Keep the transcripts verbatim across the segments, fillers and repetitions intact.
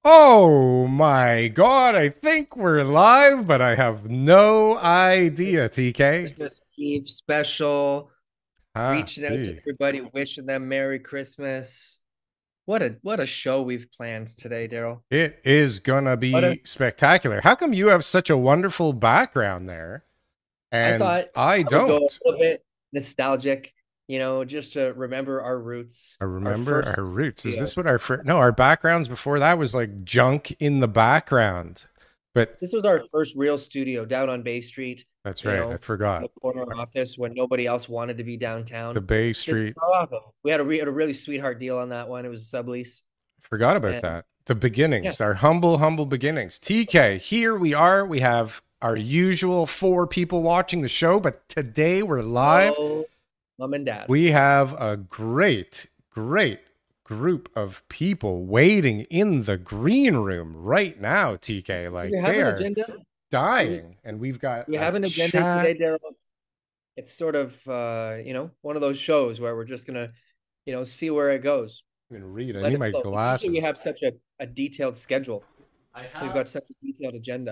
Oh my God, I think we're live, but I have no idea, T K. Christmas Eve special, reaching out to Happy. everybody, wishing them Merry Christmas. What a what a show we've planned today, Daryl. It is gonna What a be spectacular. How come you have such a wonderful background there I and thought I I would go a don't? little bit nostalgic, you know, just to remember our roots, I our remember our first roots. Is studio. this what our first? No, our backgrounds before that was like junk in the background. But This was our first real studio down on Bay Street, that's you right. I know, forgot the corner office when nobody else wanted to be the downtown. Bay Just Street. we had a, we had a really sweetheart deal on that one. It was a sublease. Forgot about And that. The yeah, beginnings, our humble, humble beginnings. T K, here we are. We have our usual four people watching the show, but today we're live. oh, mom and dad. We have a great, great group of people waiting in the green room right now, T K. Do Like we have they an are agenda? Do we, do dying, and we've got we a have an agenda chat. today, Daryl? It's sort of uh, you know, one of those shows where we're just gonna, you know, see where it goes. I can read. I Let need it my flow. 'Cause usually we glasses. have such a, a detailed schedule. I We've have. got such a detailed agenda.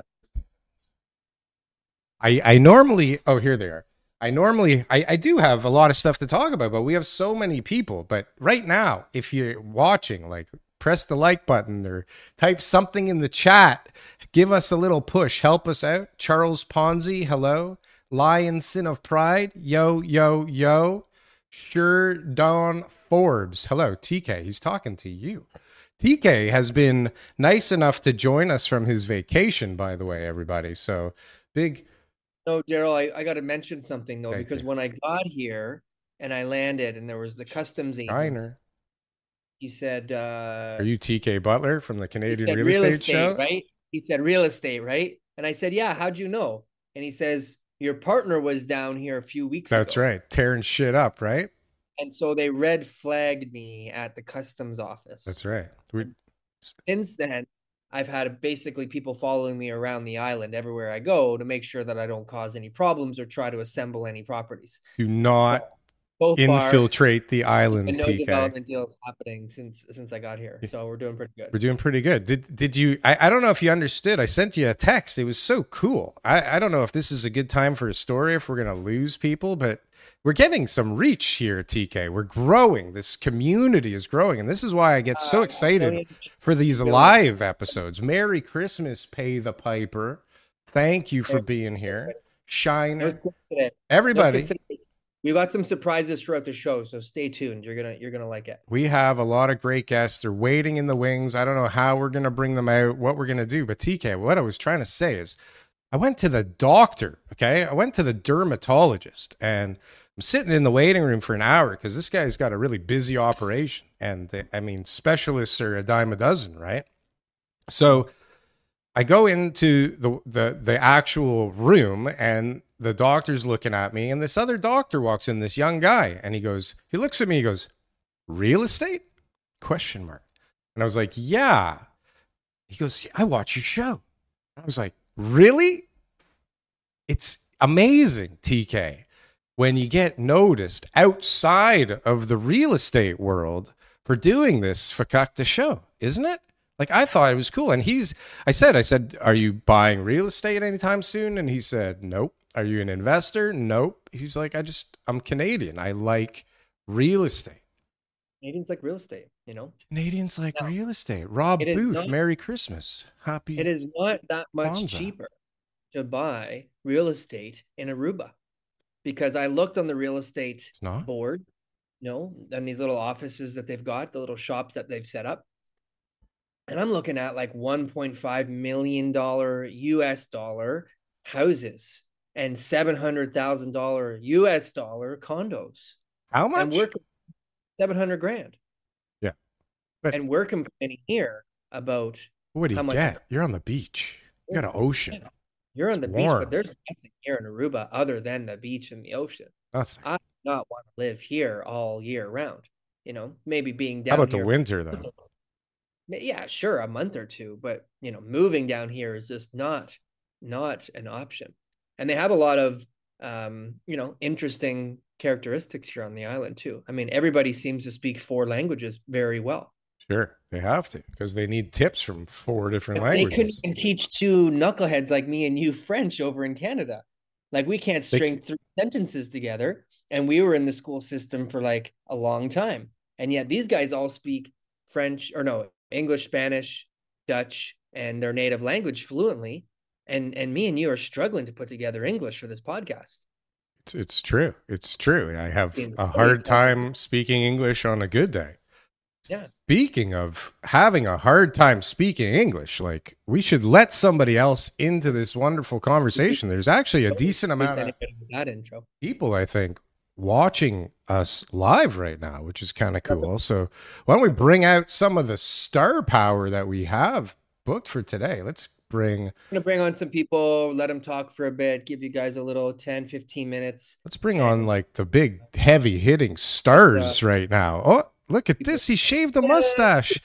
I I normally. Oh, here they are. I normally I, I do have a lot of stuff to talk about, but we have so many people. But right now, if you're watching, like press the like button or type something in the chat. Give us a little push. Help us out. Charles Ponzi, hello. Lion Sin of Pride, yo, yo, yo. Sure Don Forbes, hello. T K, he's talking to you. T K has been nice enough to join us from his vacation, by the way, everybody. So big No, Daryl, I, I got to mention something though, thank because you. when I got here and I landed and there was the customs agent, Diner. he said, uh, Are you T K Butler from the he Canadian said Real real Estate estate, Show? right? He said real estate, right? And I said, yeah, how'd you know? And he says, your partner was down here a few weeks That's ago. right. Tearing shit up, right? And so they red flagged me at the customs office. That's right. We And since then, I've had basically people following me around the island everywhere I go to make sure that I don't cause any problems or try to assemble any properties. do But not so far, infiltrate the and island, no T K. development deals happening since since I got here. So we're doing pretty good. We're doing pretty good. Did did you? I, I don't know if you understood. I sent you a text. It was so cool. I, I don't know if this is a good time for a story, if we're gonna lose people, but we're getting some reach here, T K. We're growing. This community is growing, and this is why I get so Uh, excited billion, for these billion. live episodes. Merry Christmas, Pay the Piper. Thank you for being here, No Shiner. skips today. No skips Everybody. today. We got some surprises throughout the show, so stay tuned. You're gonna you're gonna like it. We have a lot of great guests. They're waiting in the wings. I don't know how we're going to bring them out, what we're going to do. But T K, what I was trying to say is I went to the doctor, okay? I went to the dermatologist and I'm sitting in the waiting room for an hour because this guy's got a really busy operation. And they, I mean, specialists are a dime a dozen, right? So I go into the, the the actual room and the doctor's looking at me and this other doctor walks in, this young guy, and he goes, he looks at me, he goes, real estate? Question mark. And I was like, yeah. He goes, "Yeah, I watch your show." I was like, really? It's amazing, T K, when you get noticed outside of the real estate world for doing this fakakta show, isn't it? Like I thought it was cool. And he's I said, I said, are you buying real estate anytime soon? And he said, nope. Are you an investor? Nope. He's like, I just I'm Canadian. I like real estate. Canadians like real estate, you know. Canadians like Now, real estate. it Rob is Booth, not Merry Christmas. it Happy is not that much Kwanzaa. cheaper to buy real estate in Aruba because I looked on the real estate It's not? board, you know, and these little offices that they've got, the little shops that they've set up. And I'm looking at like one point five million dollar U S dollar houses and seven hundred thousand dollar U S dollar condos. How And we're much? seven hundred grand. Yeah. But And we're complaining here about what do you how much get? You're on the beach. You got an yeah, ocean. you're It's on the beach, but warm. there's nothing here in Aruba other than the beach and the ocean. Nothing. I do not want to live here all year round. You know, maybe being How down about the here for, winter though? yeah, sure, a month or two, but you know, moving down here is just not not an option. And they have a lot of um, you know, interesting characteristics here on the island too. I mean, everybody seems to speak four languages very well. Sure, they have to because they need tips from four different If they couldn't languages. even teach two knuckleheads like me and you French over in Canada. Like we can't They, string three sentences together. And we were in the school system for like a long time. And yet these guys all speak French or no, English, Spanish, Dutch, and their native language fluently. And and me and you are struggling to put together English for this podcast. it's, it's true. It's true. I have a hard time speaking English on a good day. Yeah. Speaking of having a hard time speaking English, like we should let somebody else into this wonderful conversation. There's actually a decent amount of that intro. people, I think, watching us live right now, which is kind of cool. So why don't we bring out some of the star power that we have booked for today? Let's bring I'm gonna bring on some people, let them talk for a bit, give you guys a little ten, fifteen minutes. let's bring on like the big heavy hitting stars right now. Oh, look at this. He shaved a mustache.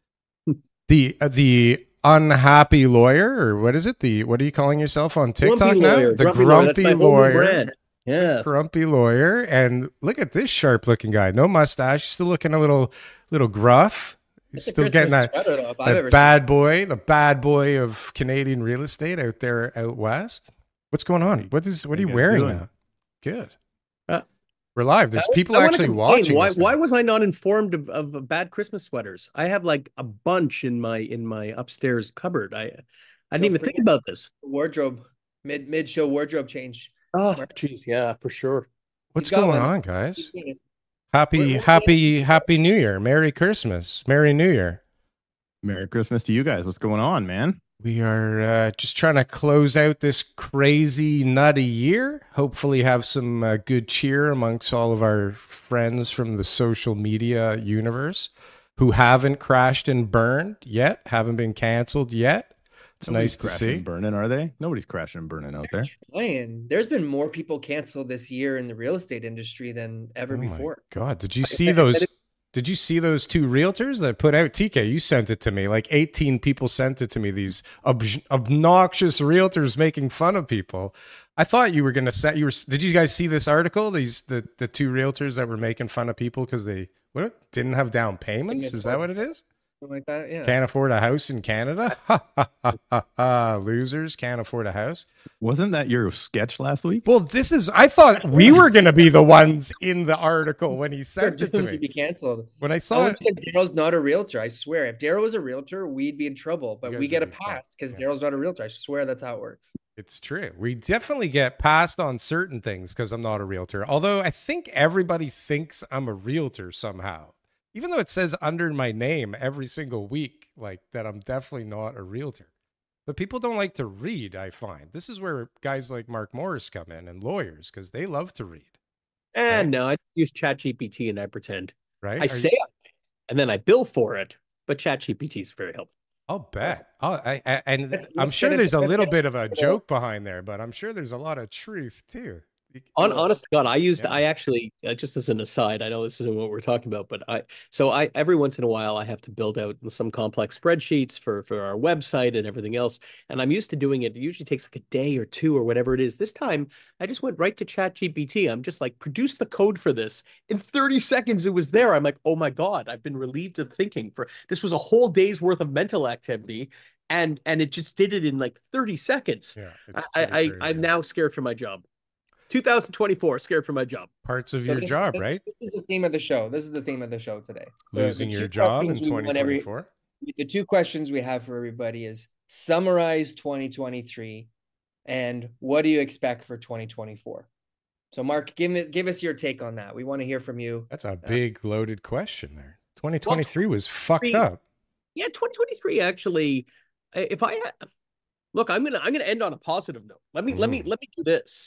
The uh, the unhappy lawyer, or what is it? The what are you calling yourself on TikTok Grumpy now? lawyer. The Grumpy grumpy, lawyer. That's my whole new lawyer. brand. Yeah. Grumpy lawyer. And look at this sharp looking guy. No mustache. Still looking a little little gruff. He's That's a still getting Christmas that, sweater, though, if I've that ever bad boy, the bad boy of Canadian real estate out there out west. What's going on? What is what are you guys wearing doing? now? Good. Uh, We're live. There's I- people I wanna actually complain. watching. Why, this now. why was I not informed of, of bad Christmas sweaters? I have like a bunch in my in my upstairs cupboard. I I didn't Don't even think forget- about this. Wardrobe, mid mid show wardrobe change. Oh, jeez, yeah, for sure. What's You got going one. on, guys? We're- Happy, we're- happy, happy New Year. Merry Christmas. Merry New Year. Merry Christmas to you guys. What's going on, man? We are uh, just trying to close out this crazy, nutty year. Hopefully, have some uh, good cheer amongst all of our friends from the social media universe who haven't crashed and burned yet, haven't been canceled yet. It's Nobody's nice to crashing see. and burning, are they? Nobody's crashing and burning out there. Trying. There's been more people canceled this year in the real estate industry than ever Oh my before. God, did you see those? Did you see those two realtors that put out T K? You sent it to me. Like eighteen people sent it to me. These ob- obnoxious realtors making fun of people. I thought you were going to set. You were. Did you guys see this article? These the the two realtors that were making fun of people because they what didn't have down payments. Is that what it is? Something like that. Yeah. Can't afford a house in Canada. Ha ha ha ha ha! Losers can't afford a house. Wasn't that your sketch last week? Well, this is. I thought we were going to be the ones in the article when he They're sent it to doomed to me. be canceled. When I I saw would it, say Daryl's not a realtor. I swear. If Daryl was a realtor, we'd be in trouble. But guys we get a would be fine. pass because Yeah. Daryl's not a realtor. I swear that's how it works. it's true. We definitely get passed on certain things because I'm not a realtor. Although I think everybody thinks I'm a realtor somehow, even though it says under my name every single week, like that I'm definitely not a realtor. But people don't like to read, I find. This is where guys like Mark Morris come in and lawyers because they love to read, And no, I use ChatGPT and I pretend. right? I Are say you- I, and then I bill for it, but ChatGPT is very helpful. I'll bet. I'll, I, I, and Let's- I'm let's sure get there's a into- little bit of a joke behind there, but I'm sure there's a lot of truth too. On honest to God, I used Yeah. I actually uh, just as an aside, I know this isn't what we're talking about, but I so I every once in a while I have to build out some complex spreadsheets for for our website and everything else, and I'm used to doing it. It usually takes like a day or two or whatever it is. This time I just went right to ChatGPT. I'm just like, produce the code for this. In thirty seconds it was there. I'm like, oh my God, I've been relieved of thinking for this was a whole day's worth of mental activity, and and it just did it in like thirty seconds. Yeah, it's I, pretty I crazy. I'm now scared for my job. two thousand twenty-four, scared for my job. Parts of So your this- job, this- right? This is the theme of the show. This is the theme of the show today. The- the Losing two your job in questions we want twenty every- twenty-four. The two questions we have for everybody is summarize twenty twenty-three and what do you expect for twenty twenty-four? So Mark, give me give us your take on that. We want to hear from you. That's a big loaded question there. twenty twenty-three was fucked twenty- up. Yeah, twenty twenty-three actually. I- If I had, look, I'm gonna I'm gonna end on a positive note. Let me let me Mm. let me do this.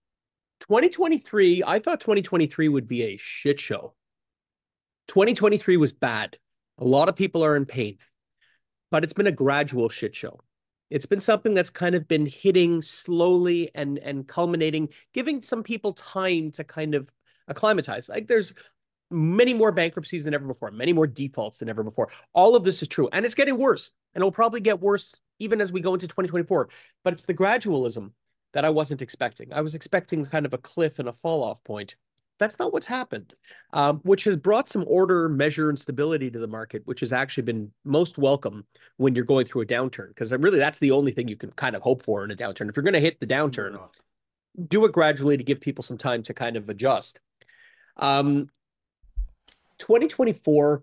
twenty twenty-three, I thought twenty twenty-three would be a shit show. twenty twenty-three was bad. A lot of people are in pain, but it's been a gradual shit show. It's been something that's kind of been hitting slowly and and culminating, giving some people time to kind of acclimatize. Like there's many more bankruptcies than ever before, many more defaults than ever before. All of this is true, and it's getting worse, and it'll probably get worse even as we go into twenty twenty-four. But it's the gradualism that I wasn't expecting. I was expecting kind of a cliff and a fall off point, That's not what's happened, um, which has brought some order, measure, and stability to the market, which has actually been most welcome when you're going through a downturn, because really that's the only thing you can kind of hope for in a downturn. If you're going to hit the downturn, do it gradually to give people some time to kind of adjust. Um, twenty twenty-four,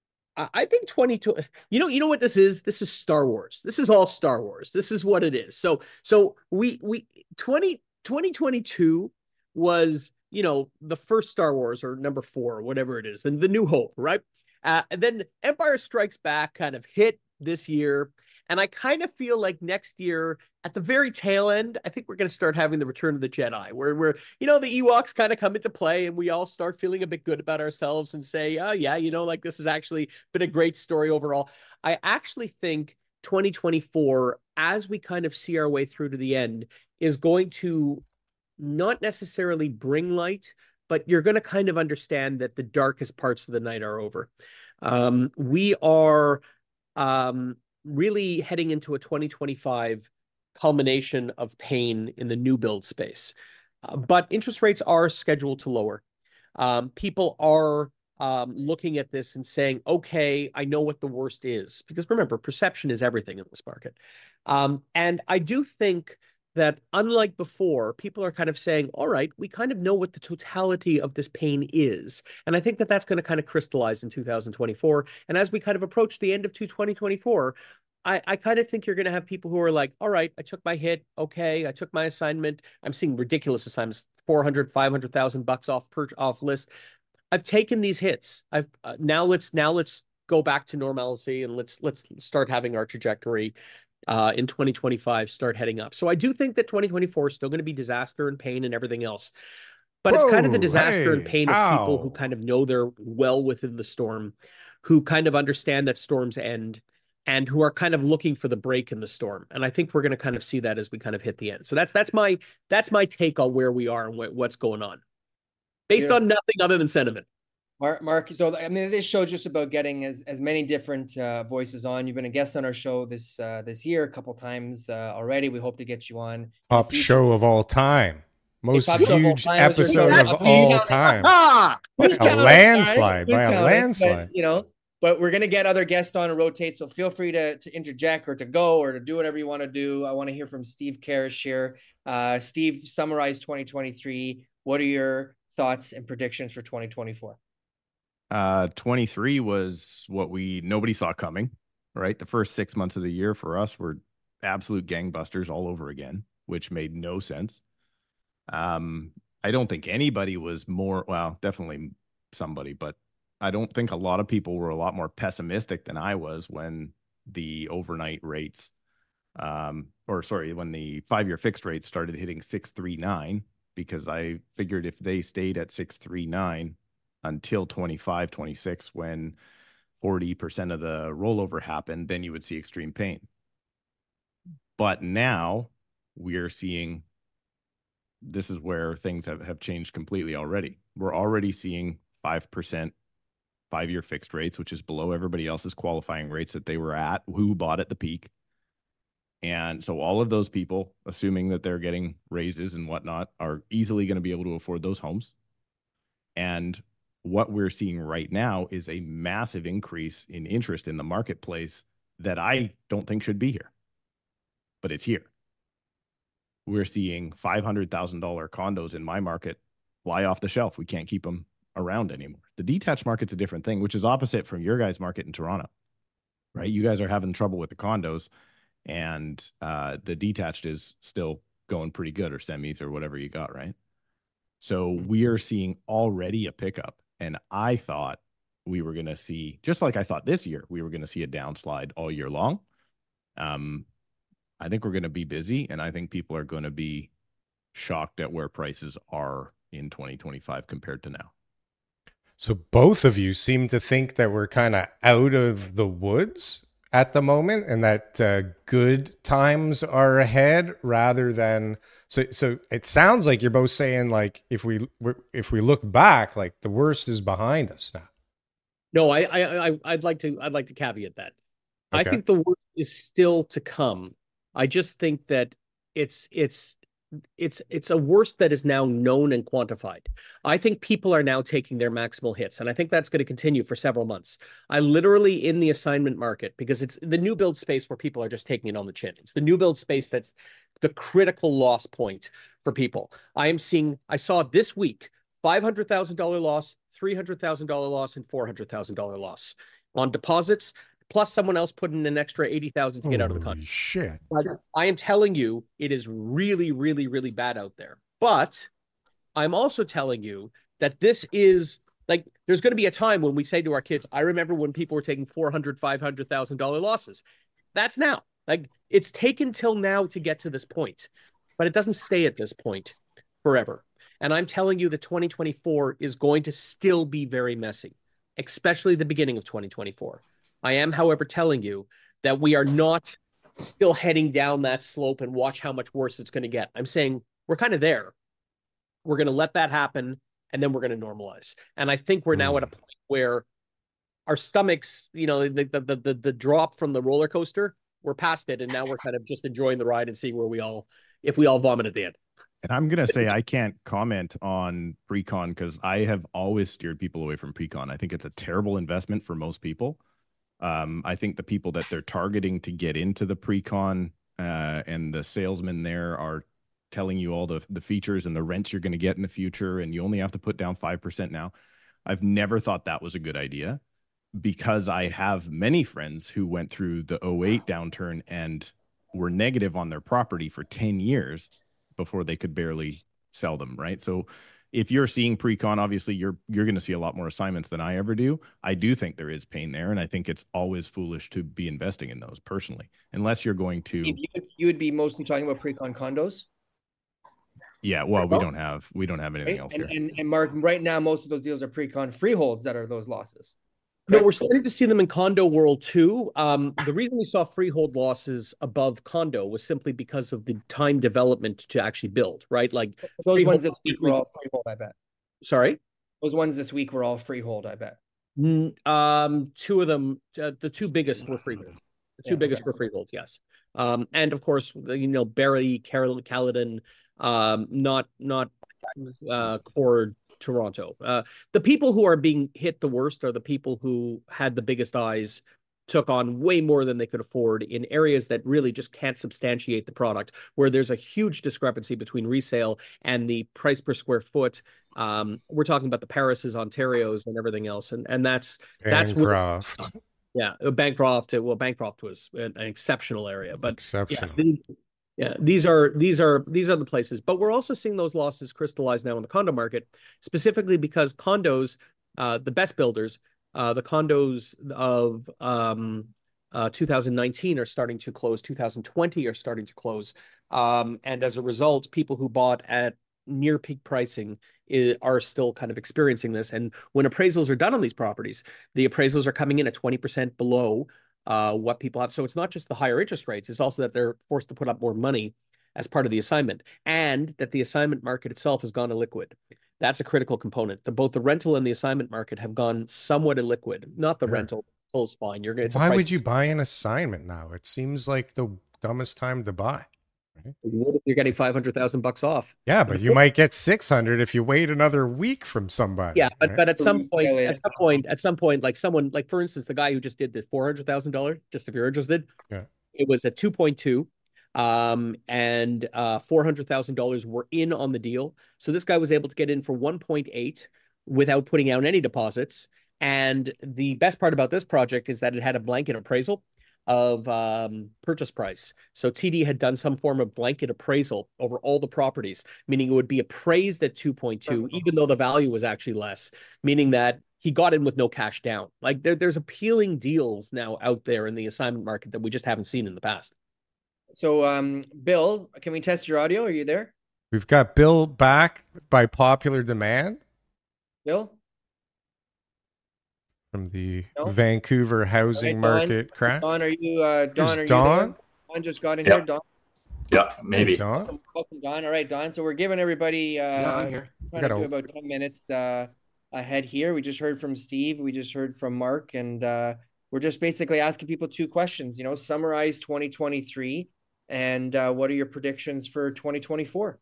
I think twenty, you know, you know what this is? This is Star Wars. This is all Star Wars. This is what it is. So, so we, we, twenty, twenty twenty-two was, you know, the first Star Wars, or number four, or whatever it is, and the New Hope, right? Uh, and then Empire Strikes Back kind of hit this year. And I kind of feel like next year, at the very tail end, I think we're going to start having the Return of the Jedi, where where you know the Ewoks kind of come into play, and we all start feeling a bit good about ourselves and say, oh yeah, you know, like this has actually been a great story overall. I actually think twenty twenty-four, as we kind of see our way through to the end, is going to not necessarily bring light, but you're going to kind of understand that the darkest parts of the night are over. Um, we are um, really heading into a twenty twenty-five culmination of pain in the new build space. Uh, but interest rates are scheduled to lower. Um, people are um, looking at this and saying, okay, I know what the worst is. Because remember, perception is everything in this market. Um, and I do think that unlike before, people are kind of saying, all right, we kind of know what the totality of this pain is. And I think that that's going to kind of crystallize in two thousand twenty-four. And as we kind of approach the end of twenty twenty-four, I, I kind of think you're going to have people who are like, all right, I took my hit. Okay, I took my assignment. I'm seeing ridiculous assignments, four hundred, five hundred thousand bucks off per off list. I've taken these hits. I've uh, now let's now let's go back to normalcy, and let's let's start having our trajectory uh, in twenty twenty-five start heading up. So I do think that twenty twenty-four is still going to be disaster and pain and everything else. But Whoa, it's kind of the disaster hey, and pain of ow. people who kind of know they're well within the storm, who kind of understand that storms end, and who are kind of looking for the break in the storm. And I think we're going to kind of see that as we kind of hit the end. So that's that's my that's my take on where we are and wh what's going on, based yeah. on nothing other than sentiment. Mark, Mark, so I mean, this show's just about getting as, as many different uh, voices on. You've been a guest on our show this uh, this year a couple times uh, already. We hope to get you on. Top show of all time. Most huge episode of all time. Ah! A landslide, by a landslide. But, you know, but we're going to get other guests on and rotate. So feel free to, to interject or to go or to do whatever you want to do. I want to hear from Steve Karish here. Uh, Steve, summarize twenty twenty-three. What are your thoughts and predictions for twenty twenty-four? Uh, twenty-three was what we nobody saw coming, right? The first six months of the year for us were absolute gangbusters all over again, which made no sense. Um, I don't think anybody was more, well, definitely somebody, but I don't think a lot of people were a lot more pessimistic than I was when the overnight rates, um, or sorry, when the five-year fixed rates started hitting six three nine, because I figured if they stayed at six three nine until twenty-five, twenty-six, when forty percent of the rollover happened, then you would see extreme pain. But now we're seeing, this is where things have, have changed completely already. We're already seeing five percent five-year fixed rates, which is below everybody else's qualifying rates that they were at, who bought at the peak. And so all of those people, assuming that they're getting raises and whatnot, are easily going to be able to afford those homes. And what we're seeing right now is a massive increase in interest in the marketplace that I don't think should be here, but it's here. We're seeing five hundred thousand dollar condos in my market fly off the shelf. We can't keep them around anymore. The detached market's a different thing, which is opposite from your guys' market in Toronto, right? You guys are having trouble with the condos, and uh, the detached is still going pretty good, or semis or whatever you got, right? So we are seeing already a pickup. And I thought we were going to see, just like I thought this year, we were going to see a downslide all year long. Um, I think we're going to be busy, and I think people are going to be shocked at where prices are in twenty twenty-five compared to now. So both of you seem to think that we're kind of out of the woods at the moment, and that uh, good times are ahead, rather than so. So it sounds like you're both saying, like, if we if we look back, like the worst is behind us now. No, I I, I I'd like to I'd like to caveat that. Okay. I think the worst is still to come. I just think that it's it's it's it's a worse that is now known and quantified. I think people are now taking their maximal hits, and I think that's going to continue for several months. I literally in the assignment market, because it's the new build space where people are just taking it on the chin. It's the new build space that's the critical loss point for people. I am seeing, I saw this week five hundred thousand dollars loss, three hundred thousand dollars loss, and four hundred thousand dollars loss on deposits, plus someone else putting an extra eighty thousand dollars to get out of the Holy contract. shit. But I am telling you, it is really, really, really bad out there. But I'm also telling you that this is like, there's going to be a time when we say to our kids, I remember when people were taking four hundred thousand dollars, five hundred thousand dollars losses. That's now. Like, it's taken till now to get to this point, but it doesn't stay at this point forever. And I'm telling you that twenty twenty-four is going to still be very messy, especially the beginning of twenty twenty-four. I am, however, telling you that we are not still heading down that slope and watch how much worse it's going to get. I'm saying we're kind of there. We're going to let that happen, and then we're going to normalize. And I think we're now Mm. at a point where our stomachs, you know, the, the, the, the drop from the roller coaster, we're past it, and now we're kind of just enjoying the ride and seeing where we all, if we all vomit at the end. And I'm going to say I can't comment on pre-con because I have always steered people away from pre-con. I think it's a terrible investment for most people. Um, I think the people that they're targeting to get into the pre-con uh, and the salesmen there are telling you all the, the features and the rents you're going to get in the future, and you only have to put down five percent now. I've never thought that was a good idea because I have many friends who went through the oh eight downturn and were negative on their property for ten years before they could barely sell them, right? So if you're seeing pre-con, obviously you're you're going to see a lot more assignments than I ever do. I do think there is pain there, and I think it's always foolish to be investing in those personally, unless you're going to. You, you would be mostly talking about pre-con condos, Yeah, well, we don't have we don't have anything right? else And, here. and and Mark, right now most of those deals are pre-con freeholds that are those losses. No, we're starting to see them in condo world too. Um, the reason we saw freehold losses above condo was simply because of the time development to actually build, right? Like Those freehold- ones this week were all freehold, I bet. Sorry? Those ones this week were all freehold, I bet. N- Um, two of them, uh, the two biggest were freehold. The two Yeah, biggest okay. were freehold, yes. Um, and of course, you know, Barrie, Carol, Caledon, um, not not uh, core Toronto. Uh, the people who are being hit the worst are the people who had the biggest eyes, took on way more than they could afford in areas that really just can't substantiate the product, where there's a huge discrepancy between resale and the price per square foot. Um, we're talking about the Parises, Ontarios, and everything else, and and that's that's where, Bancroft. yeah, Bancroft. Well, Bancroft was an, an exceptional area, but Exceptional. yeah, these, yeah, these are these are these are the places. But we're also seeing those losses crystallize now in the condo market, specifically because condos, uh, the best builders, uh, the condos of um, uh, two thousand nineteen are starting to close. two thousand twenty are starting to close, um, and as a result, people who bought at near peak pricing is, are still kind of experiencing this. And when appraisals are done on these properties, the appraisals are coming in at twenty percent below uh, what people have. So it's not just the higher interest rates, it's also that they're forced to put up more money as part of the assignment, and that the assignment market itself has gone illiquid. That's a critical component. The, both the rental and the assignment market have gone somewhat illiquid. Not the Sure. rental. Rental's fine. You're it's a Why price would you dis- buy an assignment now? It seems like the dumbest time to buy. You're getting five hundred thousand bucks off. Yeah, but you might get six hundred if you wait another week from somebody. Yeah, but right? but at some Resale point, is- at some point, at some point, like someone, like for instance, the guy who just did this four hundred thousand dollars, just if you're interested, Yeah. it was at two point two, um, and uh, four hundred thousand dollars were in on the deal. So this guy was able to get in for one point eight without putting out any deposits. And the best part about this project is that it had a blanket appraisal of um, purchase price. So T D had done some form of blanket appraisal over all the properties, meaning it would be appraised at two point two, even though the value was actually less, meaning that he got in with no cash down. Like there, there's appealing deals now out there in the assignment market that we just haven't seen in the past. So, um, Bill, can we test your audio? Are you there, We've got Bill back by popular demand Bill? from the No? Vancouver housing All right, Don. market crash. Don, are you? Uh, Don, Here's are you Don. there? Don just got in Yeah. here. Don, Yeah, maybe. Don. welcome, welcome, Don. All right, Don. So we're giving everybody. Uh, Yeah, I'm here. Trying We to gotta- do about ten minutes uh, ahead here. We just heard from Steve. We just heard from Mark, and uh, we're just basically asking people two questions. You know, summarize twenty twenty-three And uh, what are your predictions for twenty twenty-four?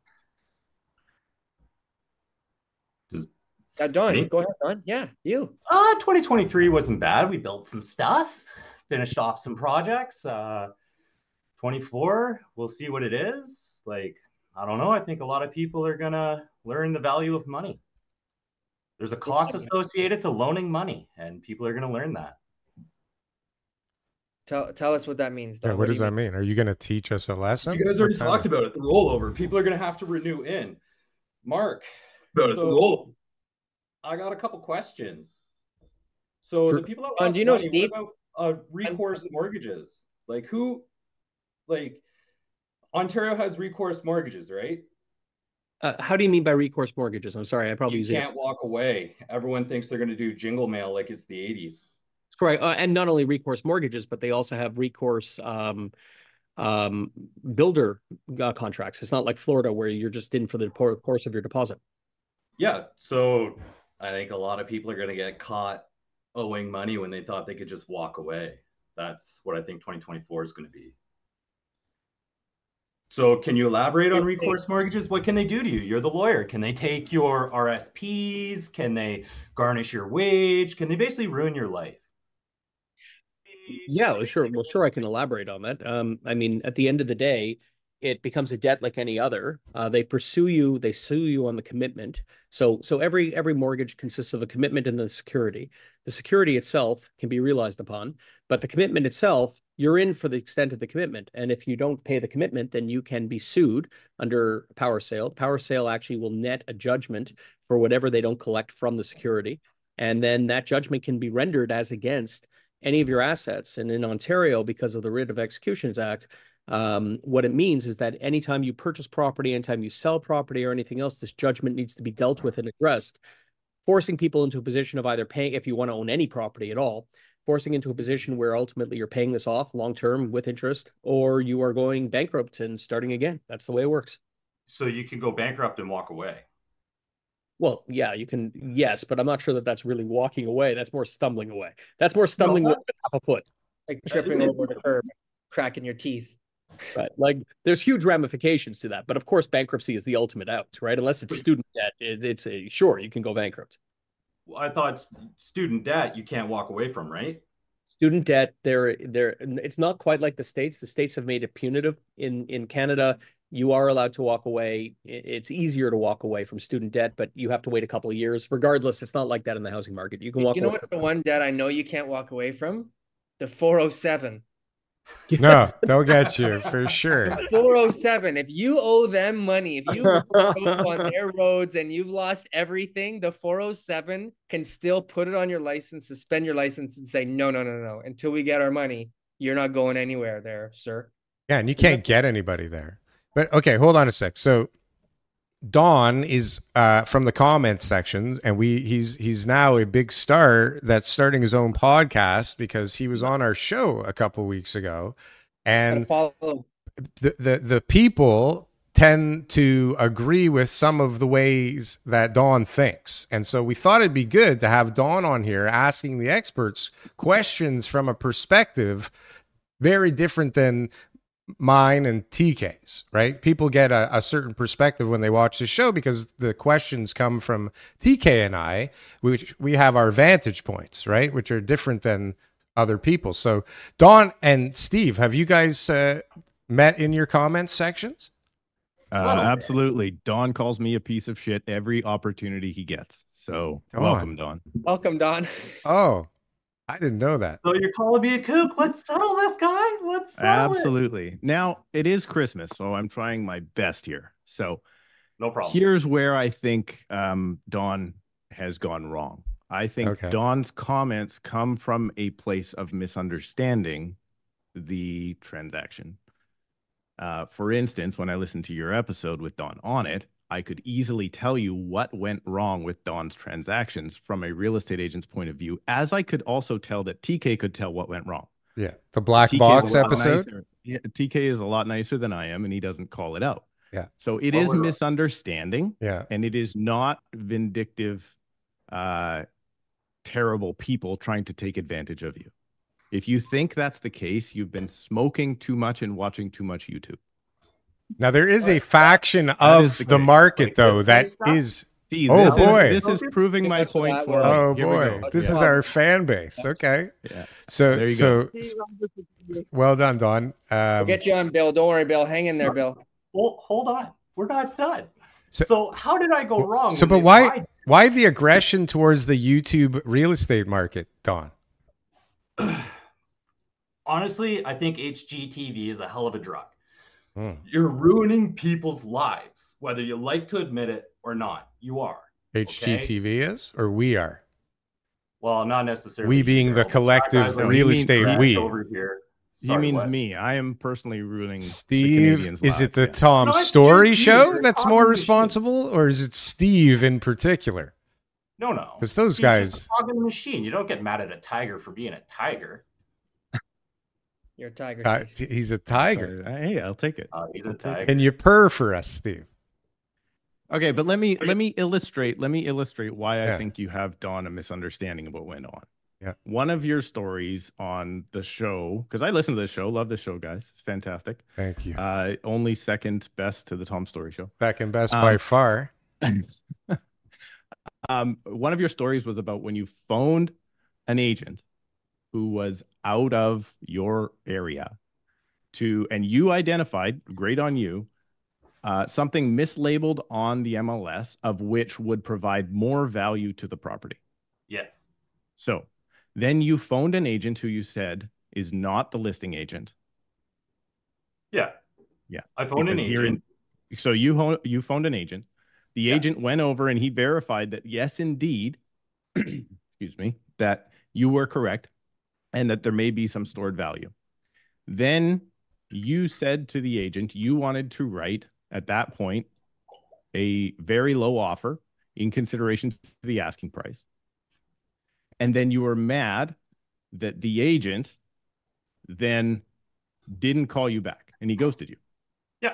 Does Uh, Don, any- go ahead, Don. Yeah, you. Uh, twenty twenty-three wasn't bad. We built some stuff, finished off some projects. Uh, twenty-four, we'll see what it is. Like, I don't know. I think a lot of people are gonna learn the value of money. There's a cost associated to loaning money, and people are gonna learn that. Tell tell us what that means, Don. Yeah, what do does you that mean? Are you going to teach us a lesson? You guys already What's that talked mean? about it. The rollover. People are gonna have to renew in. Mark, About it, the so roll. I got a couple questions. So For- the people that Don, lost do you know money, Steve? what about uh, recourse mortgages? Like who? Like Ontario has recourse mortgages, right? Uh, how do you mean by recourse mortgages? I'm sorry, I probably You use it. can't walk away. Everyone thinks they're going to do jingle mail like it's the eighties. It's correct. Uh, and not only recourse mortgages, but they also have recourse um, um, builder uh, contracts. It's not like Florida where you're just in for the por- course of your deposit. Yeah, so I think a lot of people are going to get caught owing money when they thought they could just walk away. That's what I think twenty twenty-four is going to be. So can you elaborate on recourse mortgages? What can they do to you? You're the lawyer. Can they take your R S Ps? Can they garnish your wage? Can they basically ruin your life? Yeah, well, sure. Well, sure, I can elaborate on that. Um, I mean, at the end of the day, it becomes a debt like any other. Uh, they pursue you, they sue you on the commitment. So, so every every mortgage consists of a commitment and the security. The security itself can be realized upon, but the commitment itself, you're in for the extent of the commitment. And if you don't pay the commitment, then you can be sued under power sale. Power sale actually will net a judgment for whatever they don't collect from the security. And then that judgment can be rendered as against any of your assets. And in Ontario, because of the Writ of Executions Act, um, what it means is that anytime you purchase property, anytime you sell property or anything else, this judgment needs to be dealt with and addressed, forcing people into a position of either paying, if you want to own any property at all, forcing into a position where ultimately you're paying this off long-term with interest, or you are going bankrupt and starting again. That's the way it works. So you can go bankrupt and walk away. Well, yeah, you can, yes, but I'm not sure that that's really walking away. That's more stumbling away. That's more stumbling No, with half a foot. Like tripping over the curb, cracking your teeth. Right. Like there's huge ramifications to that. But of course, bankruptcy is the ultimate out, right? Unless it's student debt, it, it's a sure, you can go bankrupt. Well, I thought student debt you can't walk away from, right? Student debt, there, there, it's not quite like the States. The States have made it punitive. In in Canada, you are allowed to walk away. It's easier to walk away from student debt, but you have to wait a couple of years. Regardless, it's not like that in the housing market. You can walk You know away. what's the one debt I know you can't walk away from? The four oh seven. No, they'll get you for sure. four oh seven. If you owe them money, if you on their roads and you've lost everything, the four oh seven can still put it on your license, suspend your license, and say, no, no, no, no. Until we get our money, you're not going anywhere there, sir. Yeah, and you can't get anybody there. But okay, hold on a sec. So Don is uh, from the comments section, and we he's he's now a big star that's starting his own podcast because he was on our show a couple weeks ago, and follow. the, the the people tend to agree with some of the ways that Don thinks, and so we thought it'd be good to have Don on here asking the experts questions from a perspective very different than mine and T K's, right? People get a, a certain perspective when they watch the show because the questions come from T K and I, which we have our vantage points, right? Which are different than other people. So Don and Steve, have you guys uh, met in your comments sections? Uh, absolutely. Don calls me a piece of shit every opportunity he gets. So Don. welcome, Don. Welcome, Don. Oh, I didn't know that. So you're calling me a kook. Let's settle this, guy. Let's settle Absolutely. It. Now, it is Christmas, so I'm trying my best here. So no problem. Here's where I think um, Don has gone wrong. I think Okay. Don's comments come from a place of misunderstanding the transaction. Uh, for instance, when I listened to your episode with Don on it, I could easily tell you what went wrong with Don's transactions from a real estate agent's point of view, as I could also tell that T K could tell what went wrong. Yeah, the black T K box is a lot episode. nicer. Yeah, T K is a lot nicer than I am, and he doesn't call it out. Yeah. So it Well, is we're- misunderstanding, Yeah, and it is not vindictive, uh, terrible people trying to take advantage of you. If you think that's the case, you've been smoking too much and watching too much YouTube. Now there is a What? faction is of the the case. market Like though this that stuff? is See, Oh, this boy. is this is proving Too my much of point that, for Will. me. oh Here we boy, go. this Yeah. is our fan base. Okay, Yeah. so There you so go. well done, Don. Um, We'll get you on, Bill. Don't worry, Bill. Hang in there, Bill. Hold, hold on. We're not done. So- So, how did I go wrong? so, when but they why lied? why the aggression towards the YouTube real estate market, Don? Honestly, I think H G T V is a hell of a drug. Hmm. You're ruining people's lives, whether you like to admit it or not. You are. H G T V is, or we are? Well, not necessarily. We you, being the Daryl, but collective guys like real you mean estate Brett we. over here. He Sorry, means what? me. I am personally ruining the Steve, Canadians' is it lives, the yeah. Tom No, it's Story just you. show You're that's talking more to responsible, or is it Steve in particular? No, no. 'Cause those He's guys- just a cog in the machine. You don't get mad at a tiger for being a tiger. You're a tiger. Ti- Steve. He's a tiger. Uh, Hey, I'll take it. Uh, he's a I'll take it. tiger. Can you purr for us, Steve? Okay, but let me let me illustrate. Let me illustrate why Yeah. I think you have, Dawn, a misunderstanding of what went on. Yeah. One of your stories on the show, because I listen to this show, love the show, guys. It's fantastic. Thank you. Uh, only second best to the Tom Story show. Second best um, by far. Um, one of your stories was about when you phoned an agent who was out of your area to, and you identified, great on you, uh, something mislabeled on the M L S of which would provide more value to the property. Yes. So then you phoned an agent who you said is not the listing agent. Yeah. Yeah. I phoned an Because here agent. in- so you ho- you phoned an agent. The Yeah. agent went over and he verified that yes, indeed, excuse me, that you were correct and that there may be some stored value. Then you said to the agent you wanted to write at that point a very low offer in consideration to the asking price. And then you were mad that the agent then didn't call you back and he ghosted you. Yeah.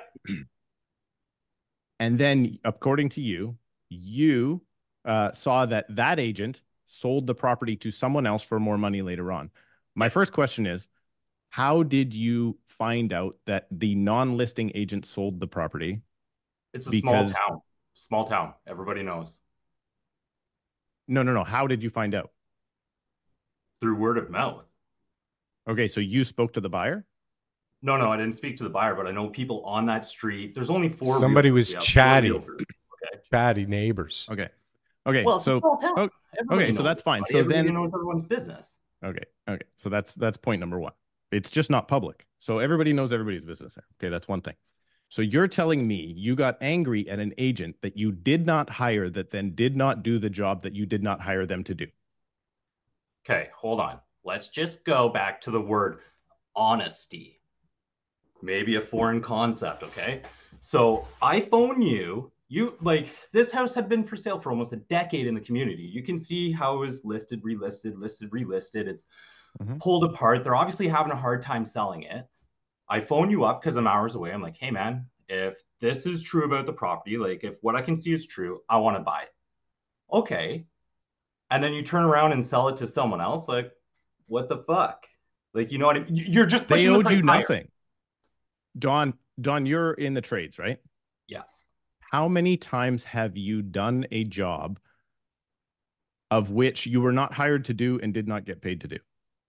And then, according to you, you uh, saw that that agent sold the property to someone else for more money later on. My first question is, how did you find out that the non-listing agent sold the property? It's a Because- small town. Small town. Everybody knows. No, no, no. How did you find out? Through word of mouth. Okay, so you spoke to the buyer? No, no, I didn't speak to the buyer, but I know people on that street. There's only four. Somebody realtors. was We have four chatty. realtors. Chatty neighbors. Okay. Okay, Well, it's a so small town. oh, Everybody okay, so knows that's fine. everybody. So Everybody then- knows everyone's business. Okay. Okay. So that's that's point number one. It's just not public. So everybody knows everybody's business there. Okay, that's one thing. So you're telling me you got angry at an agent that you did not hire that then did not do the job that you did not hire them to do. Okay, hold on. Let's just go back to the word honesty. Maybe a foreign concept, okay? So I phone you. You like this house had been for sale for almost a decade in the community. You can see how it was listed, relisted, listed, relisted. It's Mhm. pulled apart. They're obviously having a hard time selling it. I phone you up because I'm hours away. I'm like, hey man, if this is true about the property, like if what I can see is true, I want to buy it. Okay. And then you turn around and sell it to someone else. Like, what the fuck? Like, you know what I mean? You're just They pushing the owed price you higher. nothing. Don, Don, you're in the trades, right? Yeah. How many times have you done a job of which you were not hired to do and did not get paid to do?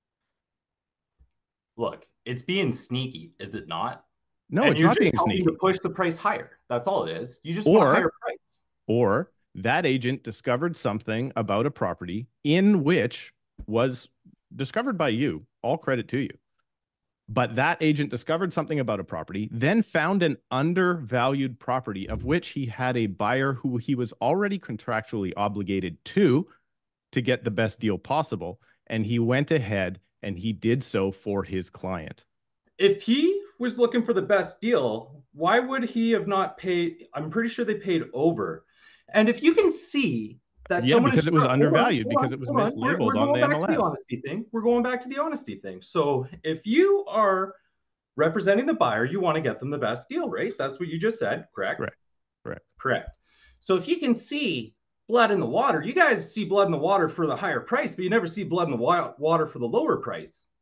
Look, it's being sneaky, is it not? No, And it's you're not just being helping sneaky. to push the price higher. That's all it is. You just want Or- a higher price. Or that agent discovered something about a property in which was discovered by you, all credit to you. But that agent discovered something about a property, then found an undervalued property of which he had a buyer who he was already contractually obligated to to get the best deal possible. And he went ahead and he did so for his client. If he was looking for the best deal, why would he have not paid? I'm pretty sure they paid over. And if you can see that Yeah, someone because is it was hold on, undervalued, hold on, because it was hold on. We're- mislabeled we're on going the back to M L S. honesty thing. We're going back to the honesty thing. So if you are representing the buyer, you want to get them the best deal, right? That's what you just said, correct? Correct. Correct. Correct. So if you can see blood in the water, you guys see blood in the water for the higher price, but you never see blood in the wa- water for the lower price.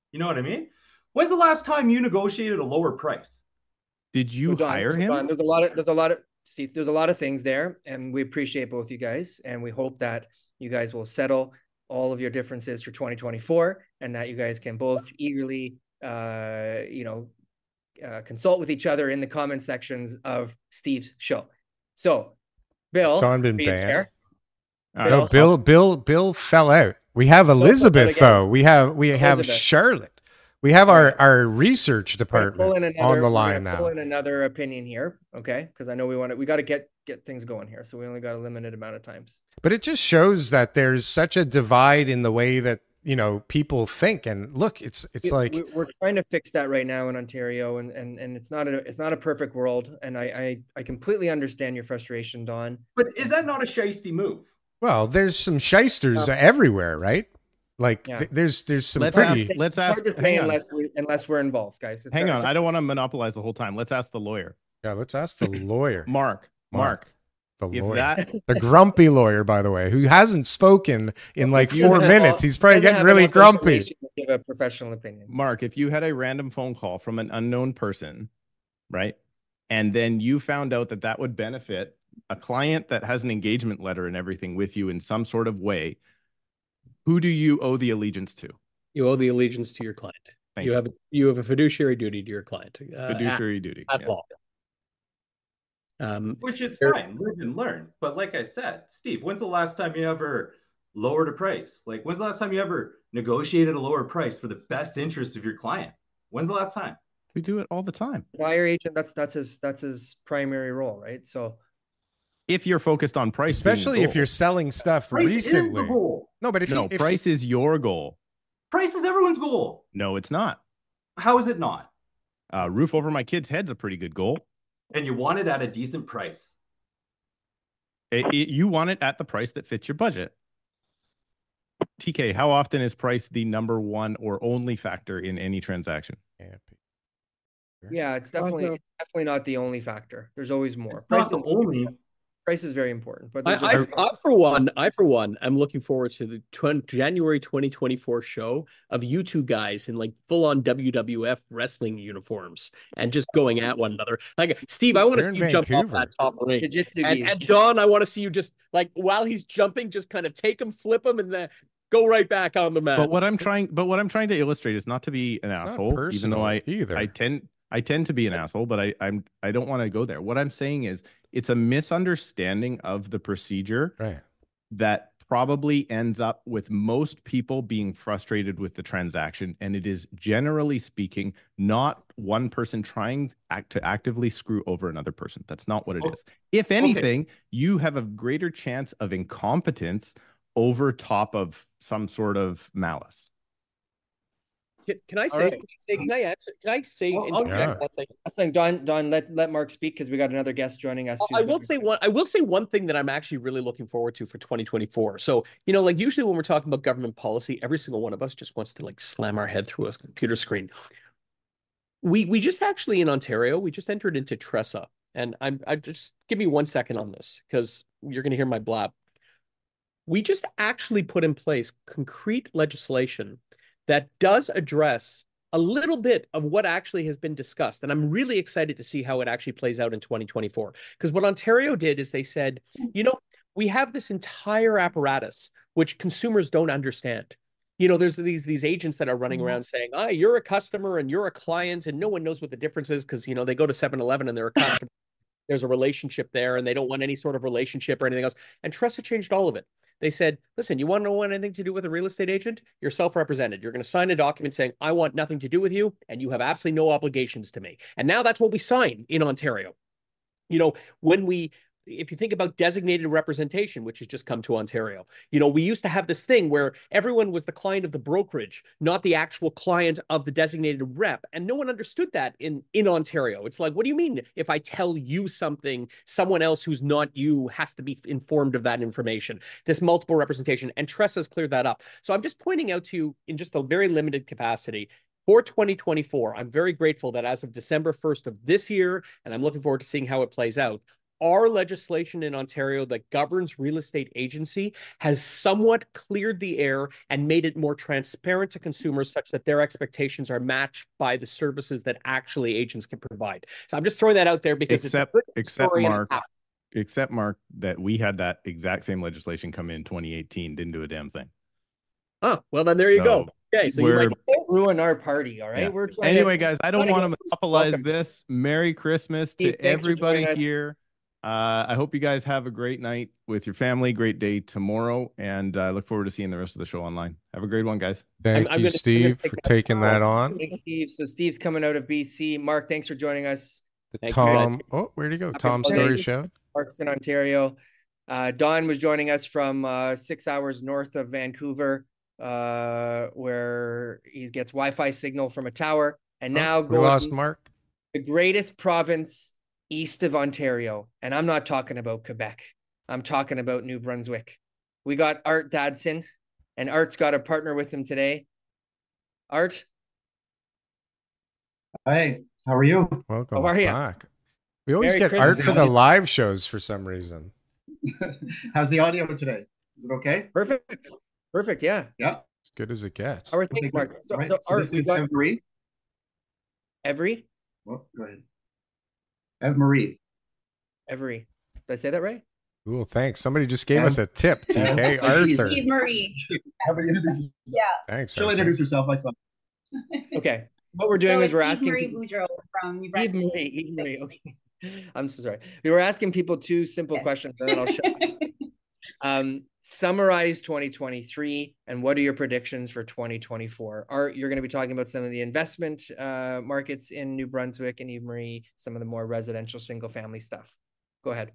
You know what I mean? When's the last time you negotiated a lower price? Did you So Don, hire so him? Don, there's a lot of there's a lot of Steve, there's a lot of things there, and we appreciate both you guys, and we hope that you guys will settle all of your differences for twenty twenty-four, and that you guys can both eagerly, uh, you know, uh, consult with each other in the comment sections of Steve's show. So, Bill, Don been are you banned. there? Uh, No, Bill, Bill, Bill fell out. We have fell out Elizabeth again. though. We have we have Elizabeth. Charlotte. We have our our research We're gonna pull in department another- on the we're line gonna Pull now. in another opinion here, okay? Because I know we want to. We got to get get things going here, so we only got a limited amount of times. But it just shows that there's such a divide in the way that, you know, people think. And look, it's it's We- like we- we're trying to fix that right now in Ontario, and and and it's not a it's not a perfect world, and I I, I completely understand your frustration, Don. But is that not a shiesty move? well, there's some shysters everywhere, right? Like Yeah. th- there's there's some Let's pretty ask- let's It's hard ask- to say hang on. unless we unless we're involved, guys. It's Hang a- on. it's a- I don't want to monopolize the whole time. Let's ask the lawyer. yeah. Let's ask the lawyer, Mark. Mark. the If lawyer, that the grumpy lawyer, by the way, who hasn't spoken in like You four have- minutes. He's probably doesn't getting have really enough grumpy. information to give a professional opinion. Mark, if you had a random phone call from an unknown person, right? And then you found out that that would benefit a client that has an engagement letter and everything with you in some sort of way, who do you owe the allegiance to? You owe the allegiance to your client. Thank you you. have you have a fiduciary duty to your client. Uh, Fiduciary duty. at, at Yeah. law. Um, Which is There- fine, live and learn. But like I said, Steve, when's the last time you ever lowered a price? Like, when's the last time you ever negotiated a lower price for the best interest of your client? When's the last time? We do it all the time. Buyer agent, that's that's his that's his primary role, right? So If you're focused on price, being the Especially if goal. you're selling stuff Price is recently. the goal. No, but if no, you, if price is your goal. Price is everyone's goal. No, it's not. How is it not? Uh, roof over my kid's head's a pretty good goal. And you want it at a decent price. It- it- you want it at the price that fits your budget. T K, how often is price the number one or only factor in any transaction? yeah, it's definitely it's definitely not the only factor. There's always more. It's not Price the is, only. price is very important, but I, there's I, just- I, for one, I for one, I'm looking forward to the twen- January twenty twenty-four show of you two guys in like full-on W W F wrestling uniforms and just going at one another. Like Steve, I want to They're see in you jump off Vancouver. that top ring. jiu-jitsu And, geese. and Don, I want to see you just like while he's jumping, just kind of take him, flip him, and then go right back on the mat. But what I'm trying, but what I'm trying to illustrate is not to be an It's not asshole, even personal though I either. I tend I tend to be an asshole, but I I'm I don't want to go there. What I'm saying is it's a misunderstanding of the procedure right. that probably ends up with most people being frustrated with the transaction, and it is generally speaking not one person trying act to actively screw over another person. That's not what it Oh, is. If anything, you have a greater chance of incompetence over top of some sort of malice. Can, can I All say, right. can I say, can I answer? Can I say, Well, I'll- interject Yeah. one thing? I was saying, Don, Don, let let Mark speak because we got another guest joining us. I will say one. I will say one thing that I'm actually really looking forward to for twenty twenty-four. So you know, like usually when we're talking about government policy, every single one of us just wants to like slam our head through a computer screen. We we just actually in Ontario, we just entered into TRESA, and I'm I just give me one second on this because you're going to hear my blab. We just actually put in place concrete legislation that does address a little bit of what actually has been discussed. And I'm really excited to see how it actually plays out in twenty twenty-four. Because what Ontario did is they said, you know, we have this entire apparatus which consumers don't understand. You know, there's these these agents that are running around saying, ah, you're a customer and you're a client, and no one knows what the difference is because, you know, they go to seven eleven and they're a customer. There's a relationship there and they don't want any sort of relationship or anything else. And TRESA changed all of it. They said, listen, you want to know anything to do with a real estate agent? You're self-represented. You're going to sign a document saying, I want nothing to do with you, and you have absolutely no obligations to me. And now that's what we sign in Ontario. You know, when we, if you think about designated representation, which has just come to Ontario, you know, we used to have this thing where everyone was the client of the brokerage, not the actual client of the designated rep. And no one understood that in, in Ontario. It's like, what do you mean if I tell you something, someone else who's not you has to be informed of that information? This multiple representation, and TRESA's cleared that up. So I'm just pointing out to you in just a very limited capacity, for twenty twenty-four, I'm very grateful that as of December first of this year, and I'm looking forward to seeing how it plays out, our legislation in Ontario that governs real estate agency has somewhat cleared the air and made it more transparent to consumers such that their expectations are matched by the services that actually agents can provide. So I'm just throwing that out there because except, it's a good except story. Mark, except Mark, that we had that exact same legislation come in twenty eighteen, didn't do a damn thing. Oh, well, then there you So go. Okay, so you might Don't ruin our party, all right? Yeah. We're trying Anyway, to, guys, I don't want to monopolize welcome. this. Merry Christmas to Steve, thanks for everybody joining us. here. Uh, I hope you guys have a great night with your family, great day tomorrow, and I uh, look forward to seeing the rest of the show online. Have a great one, guys. Thank I'm- I'm you, gonna- I'm Steve, gonna take for that taking that on. Thanks, Steve. So Steve's coming out of B C. Mark, thanks for joining us. The Thank you, guys. Tom, oh, where'd he go? Happy Tom holidays. Story Show. Mark's in Ontario. Uh, Don was joining us from uh, six hours north of Vancouver, uh, where he gets Wi-Fi signal from a tower. And now Oh, we going lost Mark. the greatest province east of Ontario. And I'm not talking about Quebec. I'm talking about New Brunswick. We got Art Dadson, and Art's got a partner with him today. Art, Hi, how are you? Welcome How are ya? back. We always Merry get Christmas. Art for the live shows for some reason. How's the audio today? Is it okay? perfect. Perfect, yeah. Yeah. As good as it gets. How are Okay, things, good. Mark? So, All right. so So Art, this we is got Eve Marie. Every? Well, go ahead. Eve Marie. Every. Did I say that right? Cool, thanks. Somebody just gave Um, us a tip, T K. um, Arthur. Eve Marie. Have her introduce herself. Yeah. Thanks. She'll Arthur. introduce herself myself. Okay. What we're doing So is we're it's Eve asking Marie people, Boudreau from New Eve Brunswick. Marie, Eve Marie. Okay. I'm so sorry. We were asking people two simple Okay. questions, and then I'll show you. Um, summarize twenty twenty-three and what are your predictions for twenty twenty-four? Art, you're going to be talking about some of the investment uh, markets in New Brunswick, and Eve Marie, some of the more residential single family stuff. Go ahead.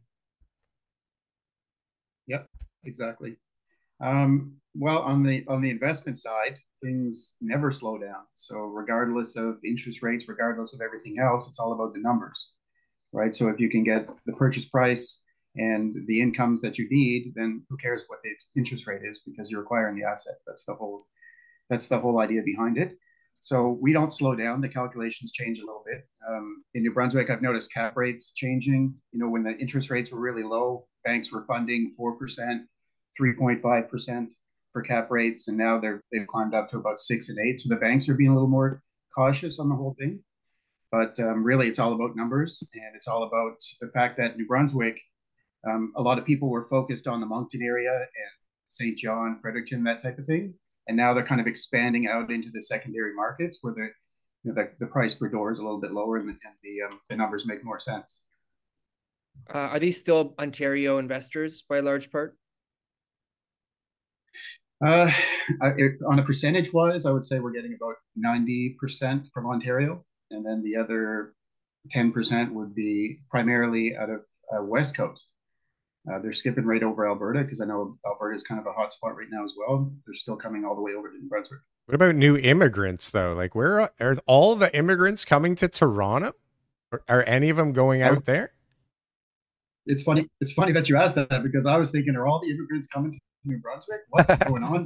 Yep, exactly. Um, well, on the on the investment side, things never slow down. So regardless of interest rates, regardless of everything else, it's all about the numbers, right? So if you can get the purchase price and the incomes that you need, then who cares what the interest rate is because you're acquiring the asset. That's the whole that's the whole idea behind it. So we don't slow down. The calculations change a little bit. Um, in New Brunswick, I've noticed cap rates changing. You know, when the interest rates were really low, banks were funding four percent, three point five percent for cap rates, and now they're they've climbed up to about six and eight. So the banks are being a little more cautious on the whole thing. But um, really, it's all about numbers, and it's all about the fact that New Brunswick, um, a lot of people were focused on the Moncton area and Saint John, Fredericton, that type of thing. And now they're kind of expanding out into the secondary markets where the you know, the, the price per door is a little bit lower and the, and the, um, the numbers make more sense. Uh, are these still Ontario investors by a large part? Uh, it, on a percentage wise, I would say we're getting about ninety percent from Ontario. And then the other ten percent would be primarily out of uh, West Coast. Uh, they're skipping right over Alberta because I know Alberta is kind of a hot spot right now as well. They're still coming all the way over to New Brunswick. What about new immigrants, though? Like, where are, are all the immigrants coming to Toronto? Or are any of them going out there? It's funny. It's funny that you asked that because I was thinking, are all the immigrants coming to New Brunswick? What's going on?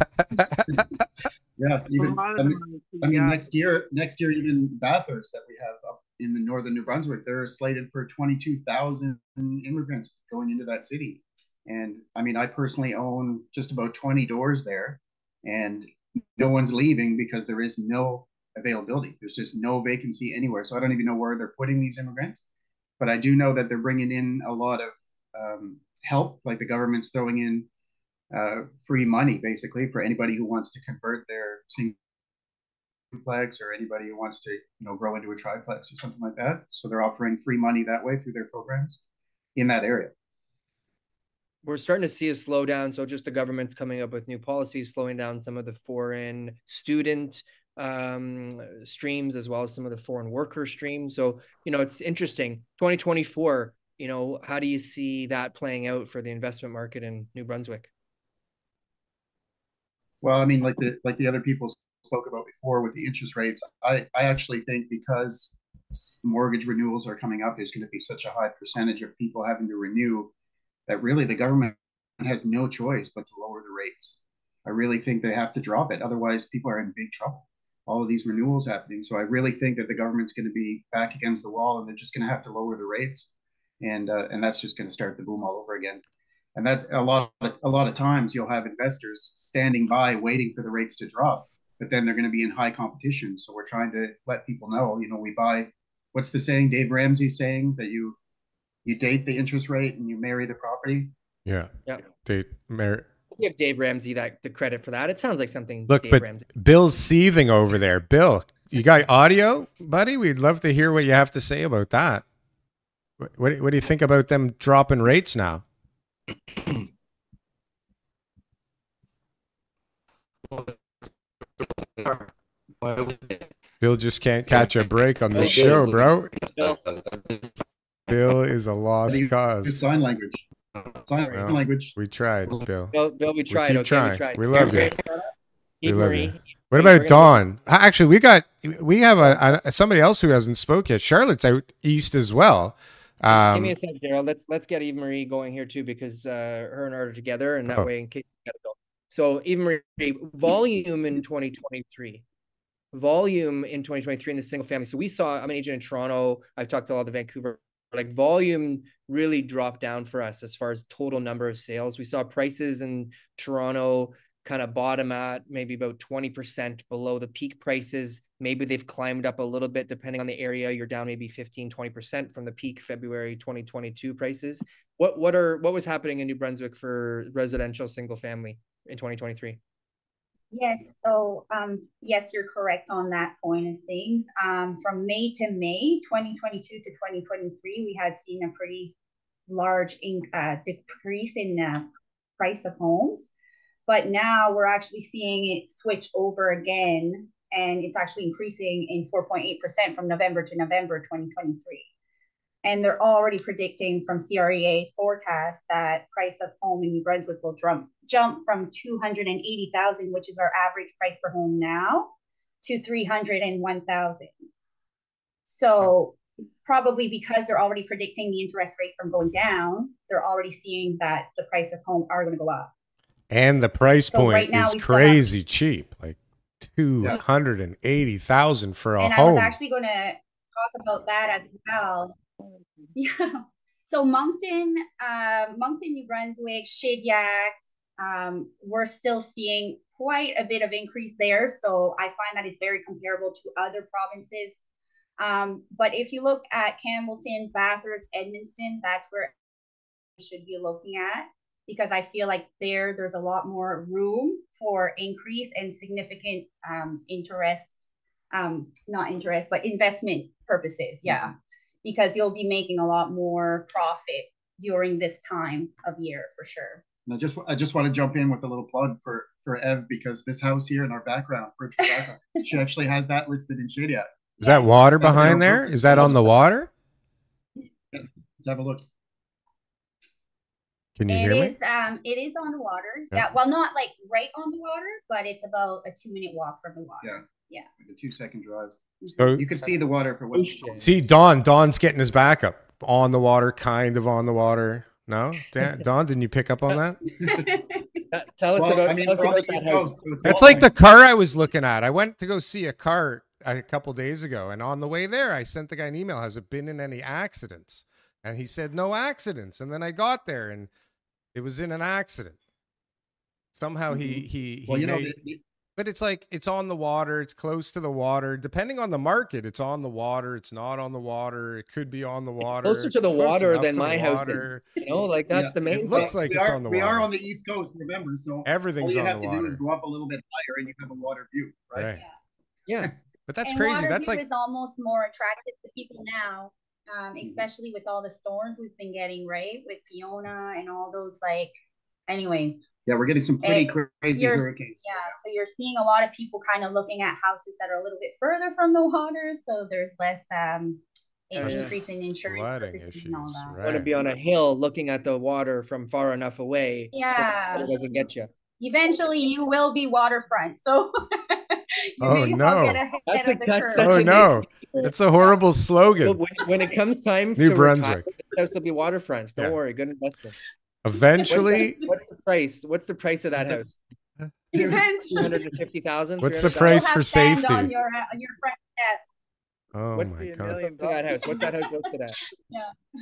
Yeah, even I mean, I mean, next year, next year, even Bathurst that we have up in the northern New Brunswick, they're slated for twenty-two thousand immigrants going into that city. And I mean, I personally own just about twenty doors there, and no one's leaving because there is no availability. There's just no vacancy anywhere. So I don't even know where they're putting these immigrants. But I do know that they're bringing in a lot of um, help, like the government's throwing in uh, free money, basically, for anybody who wants to convert their single duplex or anybody who wants to, you know, grow into a triplex or something like that. So they're offering free money that way through their programs in that area. We're starting to see a slowdown. So just the government's coming up with new policies, slowing down some of the foreign student um, streams, as well as some of the foreign worker streams. So, you know, it's interesting. twenty twenty-four, you know, how do you see that playing out for the investment market in New Brunswick? Well, I mean, like the like the other people spoke about before with the interest rates, I, I actually think because mortgage renewals are coming up, there's going to be such a high percentage of people having to renew that really the government has no choice but to lower the rates. I really think they have to drop it. Otherwise, people are in big trouble. All of these renewals happening. So I really think that the government's going to be back against the wall and they're just going to have to lower the rates. and uh, and that's just going to start the boom all over again. And that a lot of, a lot of times you'll have investors standing by waiting for the rates to drop, but then they're going to be in high competition. So we're trying to let people know, you know, we buy. What's the saying? Dave Ramsey saying that you you date the interest rate and you marry the property. Yeah. Yeah. Date marry. Give Dave Ramsey that the credit for that. It sounds like something. Look, Dave but Ramsey. Bill's seething over there. Bill, you got audio, buddy? We'd love to hear what you have to say about that. What, what, what do you think about them dropping rates now? Bill just can't catch a break on the show, bro. Bill is a lost Good cause. sign language. Sign Well, language. We tried, Bill. Bill, Bill we tried. keep okay, trying. we tried. We love you. Eve We love Marie. you. What about Dawn? Actually, we got we have a, a somebody else who hasn't spoke yet. Charlotte's out east as well. Um, Give me a sec, Daryl. Let's let's get Eve Marie going here too, because uh, her and I are together, and that Oh. way, in case we gotta go. So Eve Marie, volume in twenty twenty-three, volume in twenty twenty-three in the single family. So we saw. I'm an agent in Toronto. I've talked to a lot of the Vancouver. Like volume really dropped down for us as far as total number of sales. We saw prices in Toronto kind of bottom at maybe about twenty percent below the peak prices. Maybe they've climbed up a little bit depending on the area. You're down maybe fifteen, twenty percent from the peak February twenty twenty-two prices. What what are what was happening in New Brunswick for residential single family in twenty twenty-three? Yes, so um, yes, you're correct on that point of things. Um, from May to May, twenty twenty-two to twenty twenty-three, we had seen a pretty large in, uh, decrease in the price of homes. But now we're actually seeing it switch over again, and it's actually increasing in four point eight percent from November to November twenty twenty-three. And they're already predicting from C R E A forecast that price of home in New Brunswick will jump jump from two hundred eighty thousand, which is our average price per home now, to three hundred one thousand. So probably because they're already predicting the interest rates from going down, they're already seeing that the price of home are going to go up. and the price So point right now is we still have- crazy cheap, like two hundred and eighty thousand for a And I home. was actually going to talk about that as well. Yeah. So Moncton, uh, Moncton, New Brunswick, Shediac, um, we're still seeing quite a bit of increase there. So I find that it's very comparable to other provinces. Um, but if you look at Campbellton, Bathurst, Edmonton, that's where you should be looking at, because I feel like there, there's a lot more room for increase and significant um, interest, um, not interest, but investment purposes. Yeah. Because you'll be making a lot more profit during this time of year for sure. And I just I just want to jump in with a little plug for for Ev, because this house here in our background, virtual background, she actually has that listed in Shediac. Is that water That's behind their there? purpose. Is that on the water? Let's have a look. Can you It hear me? is um it is on the water. Yeah. Yeah. Well, not like right on the water, but it's about a two minute walk from the water. Yeah. Yeah. Like a two second drive. So You can see the water for what. see, Don. Don's getting his back up on the water, kind of on the water. No, Dan, Don, didn't you pick up on that? Uh, tell us Well, about, I mean, tell us we're on about the that East house. Coast, so it's That's all- like the car I was looking at. I went to go see a car a couple days ago, and on the way there, I sent the guy an email. Has it been in any accidents? And he said no accidents. And then I got there, and it was in an accident. Somehow he he, he Well, you know, made- the- but it's like it's on the water. It's close to the water. Depending on the market, it's on the water. It's not on the water. It could be on the water. closer to the It's close water enough than to the my house is. water. You know, like that's Yeah, the main it looks thing. like we it's are, on the we are water. on the East Coast, remember? So Everything's all you on have the to do is water. go up a little bit higher, and you have a water view, right? Right. Yeah. But that's and crazy. water That's view like is almost more attractive to people now, um, especially with all the storms we've been getting, right? With Fiona and all those, like, anyways. Yeah, we're getting some pretty And crazy you're- hurricanes. Yeah, so you're seeing a lot of people kind of looking at houses that are a little bit further from the water, so there's less um an There's increase in insurance flooding purposes issues, and all that. right? Want to be on a hill looking at the water from far enough away. Yeah. It doesn't get you. Eventually, you will be waterfront, so you Oh, may no. get ahead That's of a- the that's curve. such Oh a no, nice- it's a horrible So slogan. when, when it comes time New to Brunswick. retire, this house will be waterfront. Don't Yeah. worry, good investment. Eventually, What's the price? What's the price of that house? Depends. Two hundred and fifty thousand. What's the You'll price have for sand safety? on your uh, on your front steps. oh What's my the god, million to that house? What's that house listed at? Yeah.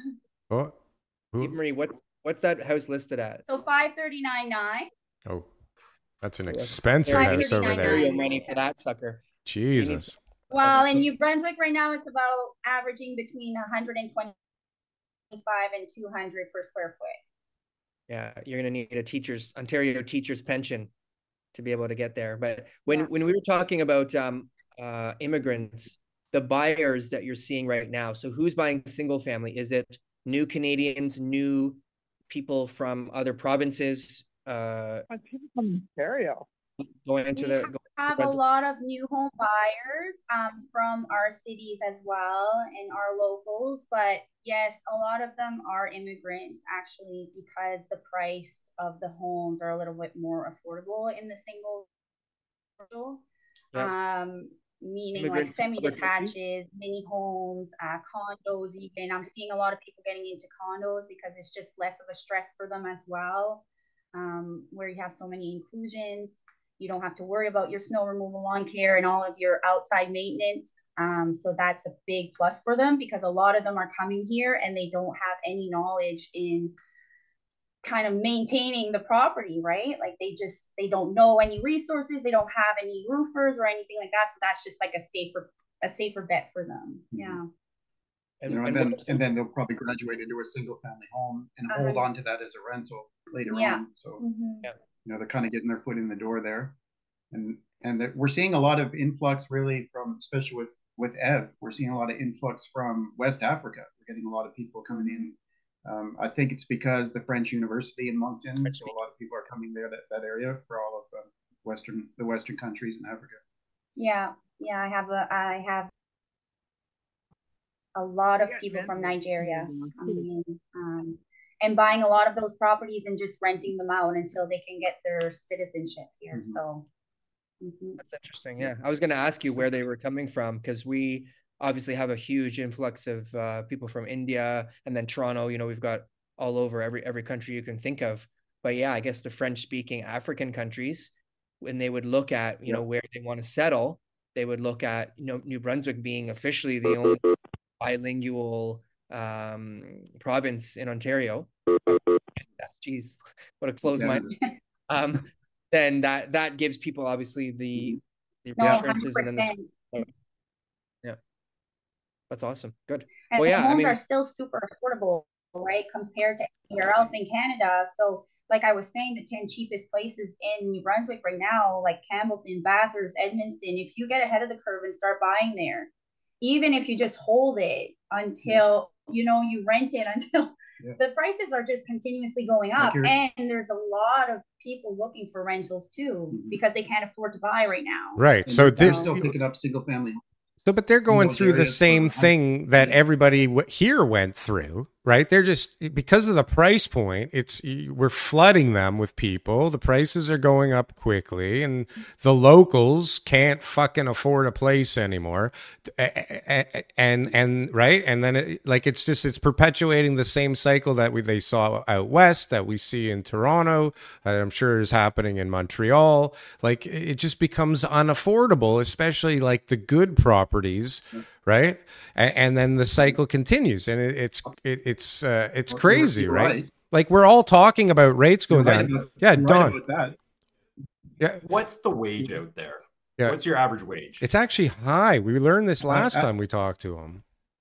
Oh, Eva Marie, what what's that house listed at? So five thirty-nine nine. oh, that's an So that's expensive Five house over thirty-nine there. Ontario nine. money for that sucker. Jesus. Well, in New Brunswick right now, it's about averaging between one hundred twenty-five and two hundred per square foot. Yeah, you're gonna need a teacher's Ontario teacher's pension to be able to get there. But when Yeah. when we were talking about um uh immigrants, the buyers that you're seeing right now, so who's buying single family? Is it new Canadians, new people from other provinces uh People from Ontario. going into We the have going have a lot of new home buyers um, from our cities as well and our locals. But yes, a lot of them are immigrants actually because the price of the homes are a little bit more affordable in the single. Yeah. Um, meaning Immigrants like from other countries? semi-detaches, mini homes, uh, condos even. I'm seeing a lot of people getting into condos because it's just less of a stress for them as well, um, where you have so many inclusions. You don't have to worry about your snow removal, lawn care, and all of your outside maintenance. Um, so that's a big plus for them because a lot of them are coming here and they don't have any knowledge in kind of maintaining the property, right? Like they just, they don't know any resources. They don't have any roofers or anything like that. So that's just like a safer, a safer bet for them. Yeah. And, You know, and and then what- and then they'll probably graduate into a single family home and hold Uh-huh. on to that as a rental later Yeah. on. So Mhm. Yeah. you know they're kind of getting their foot in the door there, and and that we're seeing a lot of influx really from, especially with with E V. We're seeing a lot of influx from West Africa. We're getting a lot of people coming in. Um, I think it's because the French University in Moncton, so a lot of people are coming there that, that area for all of uh, Western the Western countries in Africa. Yeah. Yeah. I have a, I have a lot of Yeah, people man. from Nigeria Mhm. coming in, um, and buying a lot of those properties and just renting them out until they can get their citizenship here. Mhm. So, mhm. That's interesting. Yeah. I was going to ask you where they were coming from because we obviously have a huge influx of uh, people from India and then Toronto. You know, we've got all over every every country you can think of. But yeah, I guess the French speaking African countries, when they would look at, you know, where they want to settle, they would look at, you know, New Brunswick being officially the only bilingual um, province in Ontario. Jeez, what a close Yeah. mind. Um, then that that gives people obviously the the No, reassurances and then the one hundred percent. yeah, that's awesome. Good. And Well, yeah, I homes mean, are still super affordable, right, compared to anywhere else in Canada. So, like I was saying, the ten cheapest places in New Brunswick right now, like Campbellton, Bathurst, Edmundston, if you get ahead of the curve and start buying there, even if you just hold it until, you know, you rent it until Yeah. the prices are just continuously going up. Like you're- And there's a lot of people looking for rentals too Mhm. because they can't afford to buy right now. Right. And So they're, they're this, still picking up single family. so, but they're going those through the areas same for- thing that everybody w- here went through, right? They're just, because of the price point, it's, we're flooding them with people. The prices are going up quickly and the locals can't fucking afford a place anymore. And, and, right. And then it, like, it's just, it's perpetuating the same cycle that we, they saw out West, that we see in Toronto, that I'm sure is happening in Montreal. Like, it just becomes unaffordable, especially like the good properties, right? And, and then the cycle continues, and it, it's it, it's uh, it's Well, crazy, you're right? right. Like we're all talking about rates You're going right down. about- Yeah, you're right Don. about that. Yeah, What's the wage out there? Yeah. What's your average wage? it's actually high. We learned this last Uh, uh, time we talked to him.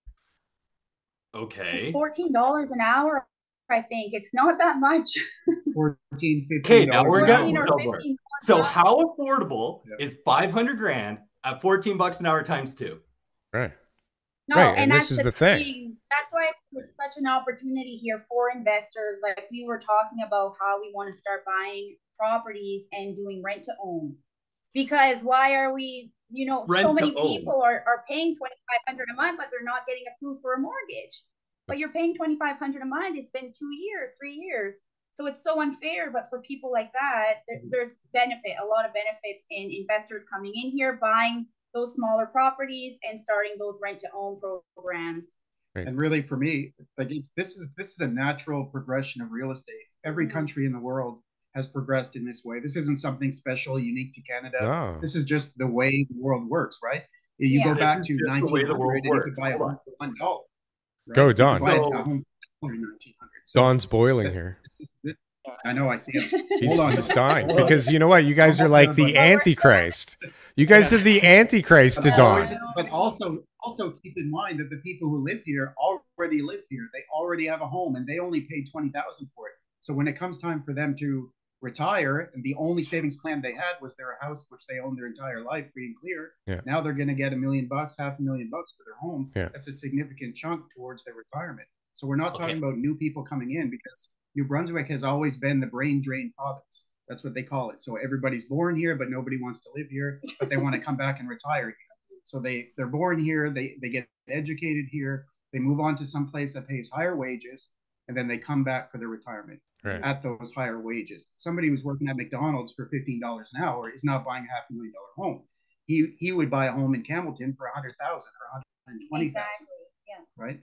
Okay. It's fourteen dollars an hour, I think. It's not that much. fourteen, fifteen Okay, now dollars we're an getting hour. fourteen or somewhere. fifteen. So how affordable Yeah. is five hundred grand at fourteen bucks an hour times two? Right. No, Right, and, and that's this is the thing. That's why there's such an opportunity here for investors. Like we were talking about how we want to start buying properties and doing rent to own. Because why are we, you know, Rent so to many own. people are, are paying twenty-five hundred a month, but they're not getting approved for a mortgage. But you're paying twenty-five hundred a month. It's been two years, three years. So it's so unfair. But for people like that, there, there's benefit, a lot of benefits in investors coming in here, buying those smaller properties and starting those rent to own programs. And really, for me, like it's, this is this is a natural progression of real estate. Every Mhm. country in the world has progressed in this way. This isn't something special, unique to Canada. No. This is just the way the world works, right? You Yeah. go This back is to just the way nineteen the world hundred and you could works. buy a Hold home for one dollar. Go, You could Don. buy So- a home for in nineteen hundred. So Don's boiling here. this is- I know, I see him. He's, Hold on. he's dying because you know what? You guys are like the Antichrist. You guys are the Antichrist to But Don. always- But also, also keep in mind that the people who live here already live here. They already have a home, and they only paid twenty thousand for it. So when it comes time for them to retire, and the only savings plan they had was their house, which they owned their entire life, free and clear. Yeah. Now they're going to get a million bucks, half a million bucks for their home. Yeah. That's a significant chunk towards their retirement. So we're not Okay. talking about new people coming in, because New Brunswick has always been the brain drain province. That's what they call it. So everybody's born here, but nobody wants to live here, but they want to come back and retire here. So they, they're born here, they, they get educated here, they move on to some place that pays higher wages, and then they come back for their retirement Right. at those higher wages. Somebody who's working at McDonald's for fifteen dollars an hour is not buying a half a million dollar home. He he would buy a home in Campbellton for a hundred thousand or one hundred twenty thousand, Exactly. Yeah. right?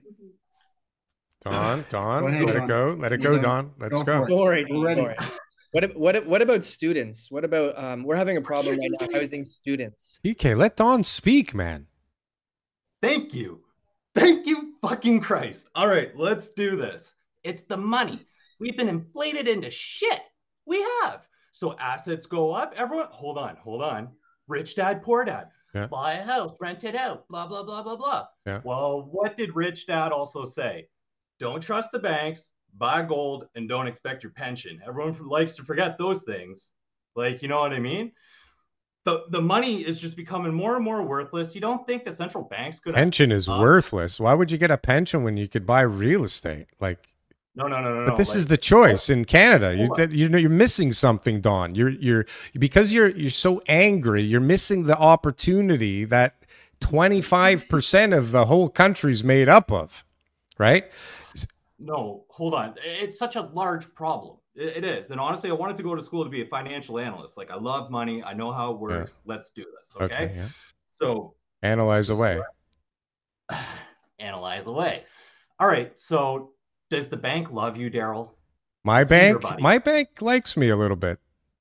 Don, Don, Go ahead, let it Don. go. Let it You go, go. Don. Let's Go go. for it. Glory, We're ready. glory. What ab- what ab- what about students? What about um? We're having a problem right now housing students. T K, let Don speak, man. Thank you. Thank you, fucking Christ. All right, let's do this. It's the money. We've been inflated into shit. We have. So assets go up. Everyone, hold on, hold on. Rich dad, poor dad. Yeah. Buy a house, rent it out, blah, blah, blah, blah, blah. Yeah. Well, what did rich dad also say? Don't trust the banks, buy gold, and don't expect your pension. Everyone likes to forget those things. Like, you know what I mean? The, the money is just becoming more and more worthless. You don't think the central bank's going to... Pension is Uh, worthless. Why would you get a pension when you could buy real estate? Like, No, no, no, no. but no. this like, is the choice in Canada. You hold that you know you're missing something, Don. You're you're because you're you're so angry. You're missing the opportunity that twenty-five percent of the whole country's made up of, right? No, hold on. It's such a large problem. It, it is. And honestly, I wanted to go to school to be a financial analyst. Like, I love money. I know how it works. Let's do this. Okay. Okay, yeah. So Analyze away. analyze away. All right. So does the bank love you, Daryl? My Let's see your bank, body. my bank likes me a little bit.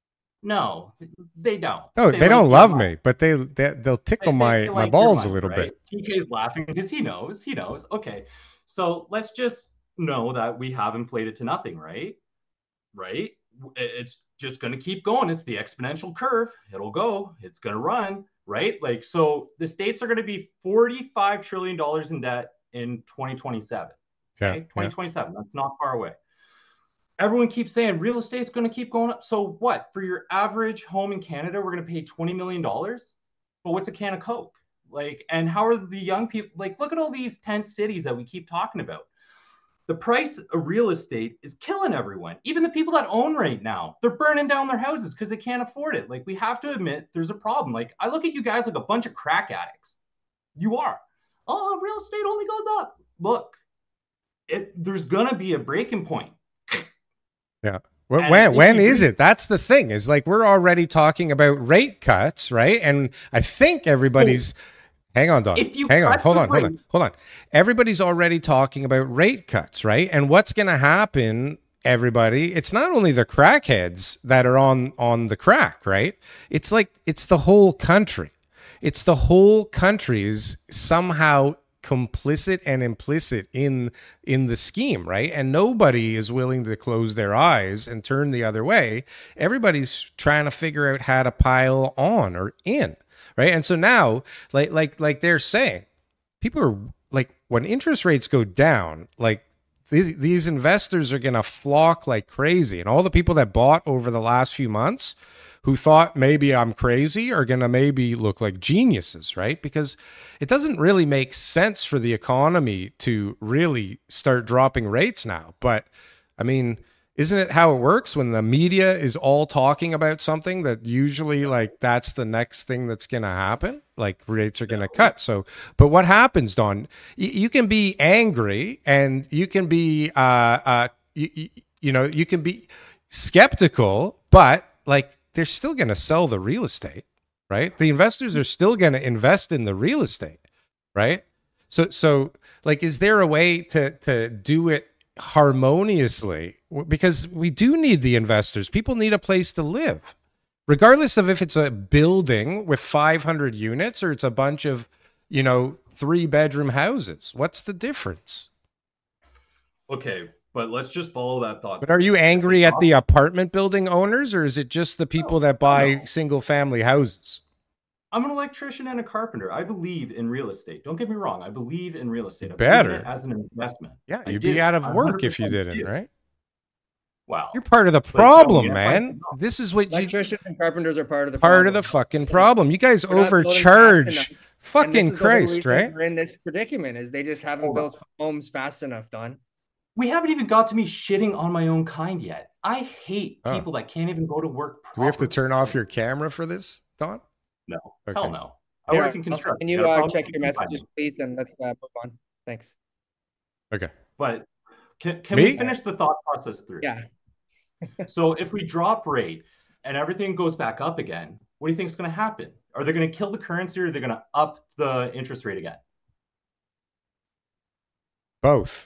No, they don't. No, they, like don't your love money. me, but they, they they'll They- tickle they- my they my like your balls a money, little right? bit. T K's laughing because he knows. He knows. Okay. So let's just know that we have inflated to nothing, right? Right? It's just going to keep going. It's the exponential curve. It'll go. It's going to run, right? Like, so the states are going to be forty-five trillion dollars in debt in twenty twenty-seven. Yeah, Okay? yeah. twenty twenty-seven. That's not far away. Everyone keeps saying real estate's going to keep going up. So what? For your average home in Canada, we're going to pay twenty million dollars? But what's a can of Coke? Like, and how are the young people? Like, look at all these tent cities that we keep talking about. The price of real estate is killing everyone. Even the people that own right now, they're burning down their houses because they can't afford it. Like, we have to admit there's a problem. Like, I look at you guys like a bunch of crack addicts. You are. Oh, real estate only goes up. Look, it, there's going to be a breaking point. Yeah. When And when, if when you is read- it? That's the thing. Is like we're already talking about rate cuts, right? And I think everybody's hang on, Don. If you Hang on, cut hold the on, hold on, rate- hold on. Everybody's already talking about rate cuts, right? And what's gonna happen, everybody? It's not only the crackheads that are on on the crack, right? It's like it's the whole country. It's the whole country is somehow complicit and implicit in in the scheme, right? And nobody is willing to close their eyes and turn the other way. Everybody's trying to figure out how to pile on or in, right? And so now, like like like they're saying, people are like, when interest rates go down, like these these investors are going to flock like crazy, and all the people that bought over the last few months who thought maybe I'm crazy are going to maybe look like geniuses, right? Because it doesn't really make sense for the economy to really start dropping rates now. But I mean, isn't it how it works when the media is all talking about something that usually like that's the next thing that's going to happen? Like rates are going to cut. So, but what happens, Don? Y- you can be angry and you can be, uh, uh, you, you, you know, you can be skeptical, but like, they're still going to sell the real estate, right? The investors are still going to invest in the real estate, right? So, so like, is there a way to to do it harmoniously? Because we do need the investors. People need a place to live, regardless of if it's a building with five hundred units or it's a bunch of, you know, three bedroom houses. What's the difference? Okay, but let's just follow that thought. But are you angry at the apartment building owners, or is it just the people No, that buy no. single family houses? I'm an electrician and a carpenter. I believe in real estate. Don't get me wrong. I believe in real estate. I Better. believe in it as an investment. Yeah, I you'd do. be out of I work if you one hundred percent didn't, do. right? Wow. You're part of the But tell me problem, if I man. can know. This is what you Electricians and carpenters are part of the part problem. of the fucking problem. You guys We're not building fast overcharge. enough. And this Fucking is the whole Christ, reason right? We're in this predicament is they just haven't Hold on. built homes fast enough, Don. We haven't even got to me shitting on my own kind yet. I hate Oh. people that can't even go to work Do we have to properly. turn off your camera for this, Don? No. Okay. Hell no. I Here, work in construction. Can you Got a uh, problem? check your You can find messages, me. please, and let's uh, move on. Thanks. Okay. But can, can Me? we finish the thought process through? Yeah. So if we drop rates and everything goes back up again, what do you think is going to happen? Are they going to kill the currency, or are they going to up the interest rate again? Both.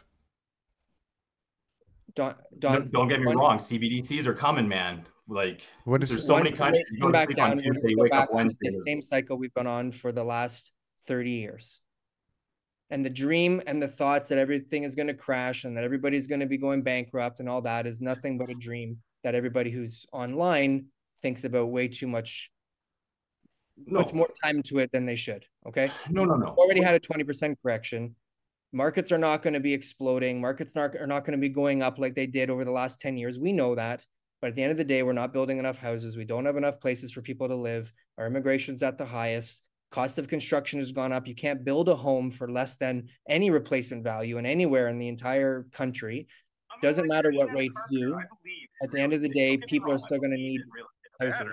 Don, No, Don, don't get me once- wrong. C B D Cs are coming, man. Like, What is- there's so many once the countries. rates You come go to back sleep down, on we're Tuesday, gonna you go wake back up onto Wednesday. the same cycle we've been on for the last thirty years. And the dream and the thoughts that everything is going to crash and that everybody's going to be going bankrupt and all that is nothing but a dream that everybody who's online thinks about way too much, No. puts more time into it than they should. Okay. No, no, no. We've already had a twenty percent correction. Markets are not going to be exploding. Markets not, are not going to be going up like they did over the last ten years. We know that. But at the end of the day, we're not building enough houses. We don't have enough places for people to live. Our immigration's at the highest. Cost of construction has gone up. You can't build a home for less than any replacement value and anywhere in the entire country. Doesn't matter what rates do. At the end of the day, people are still going to need houses.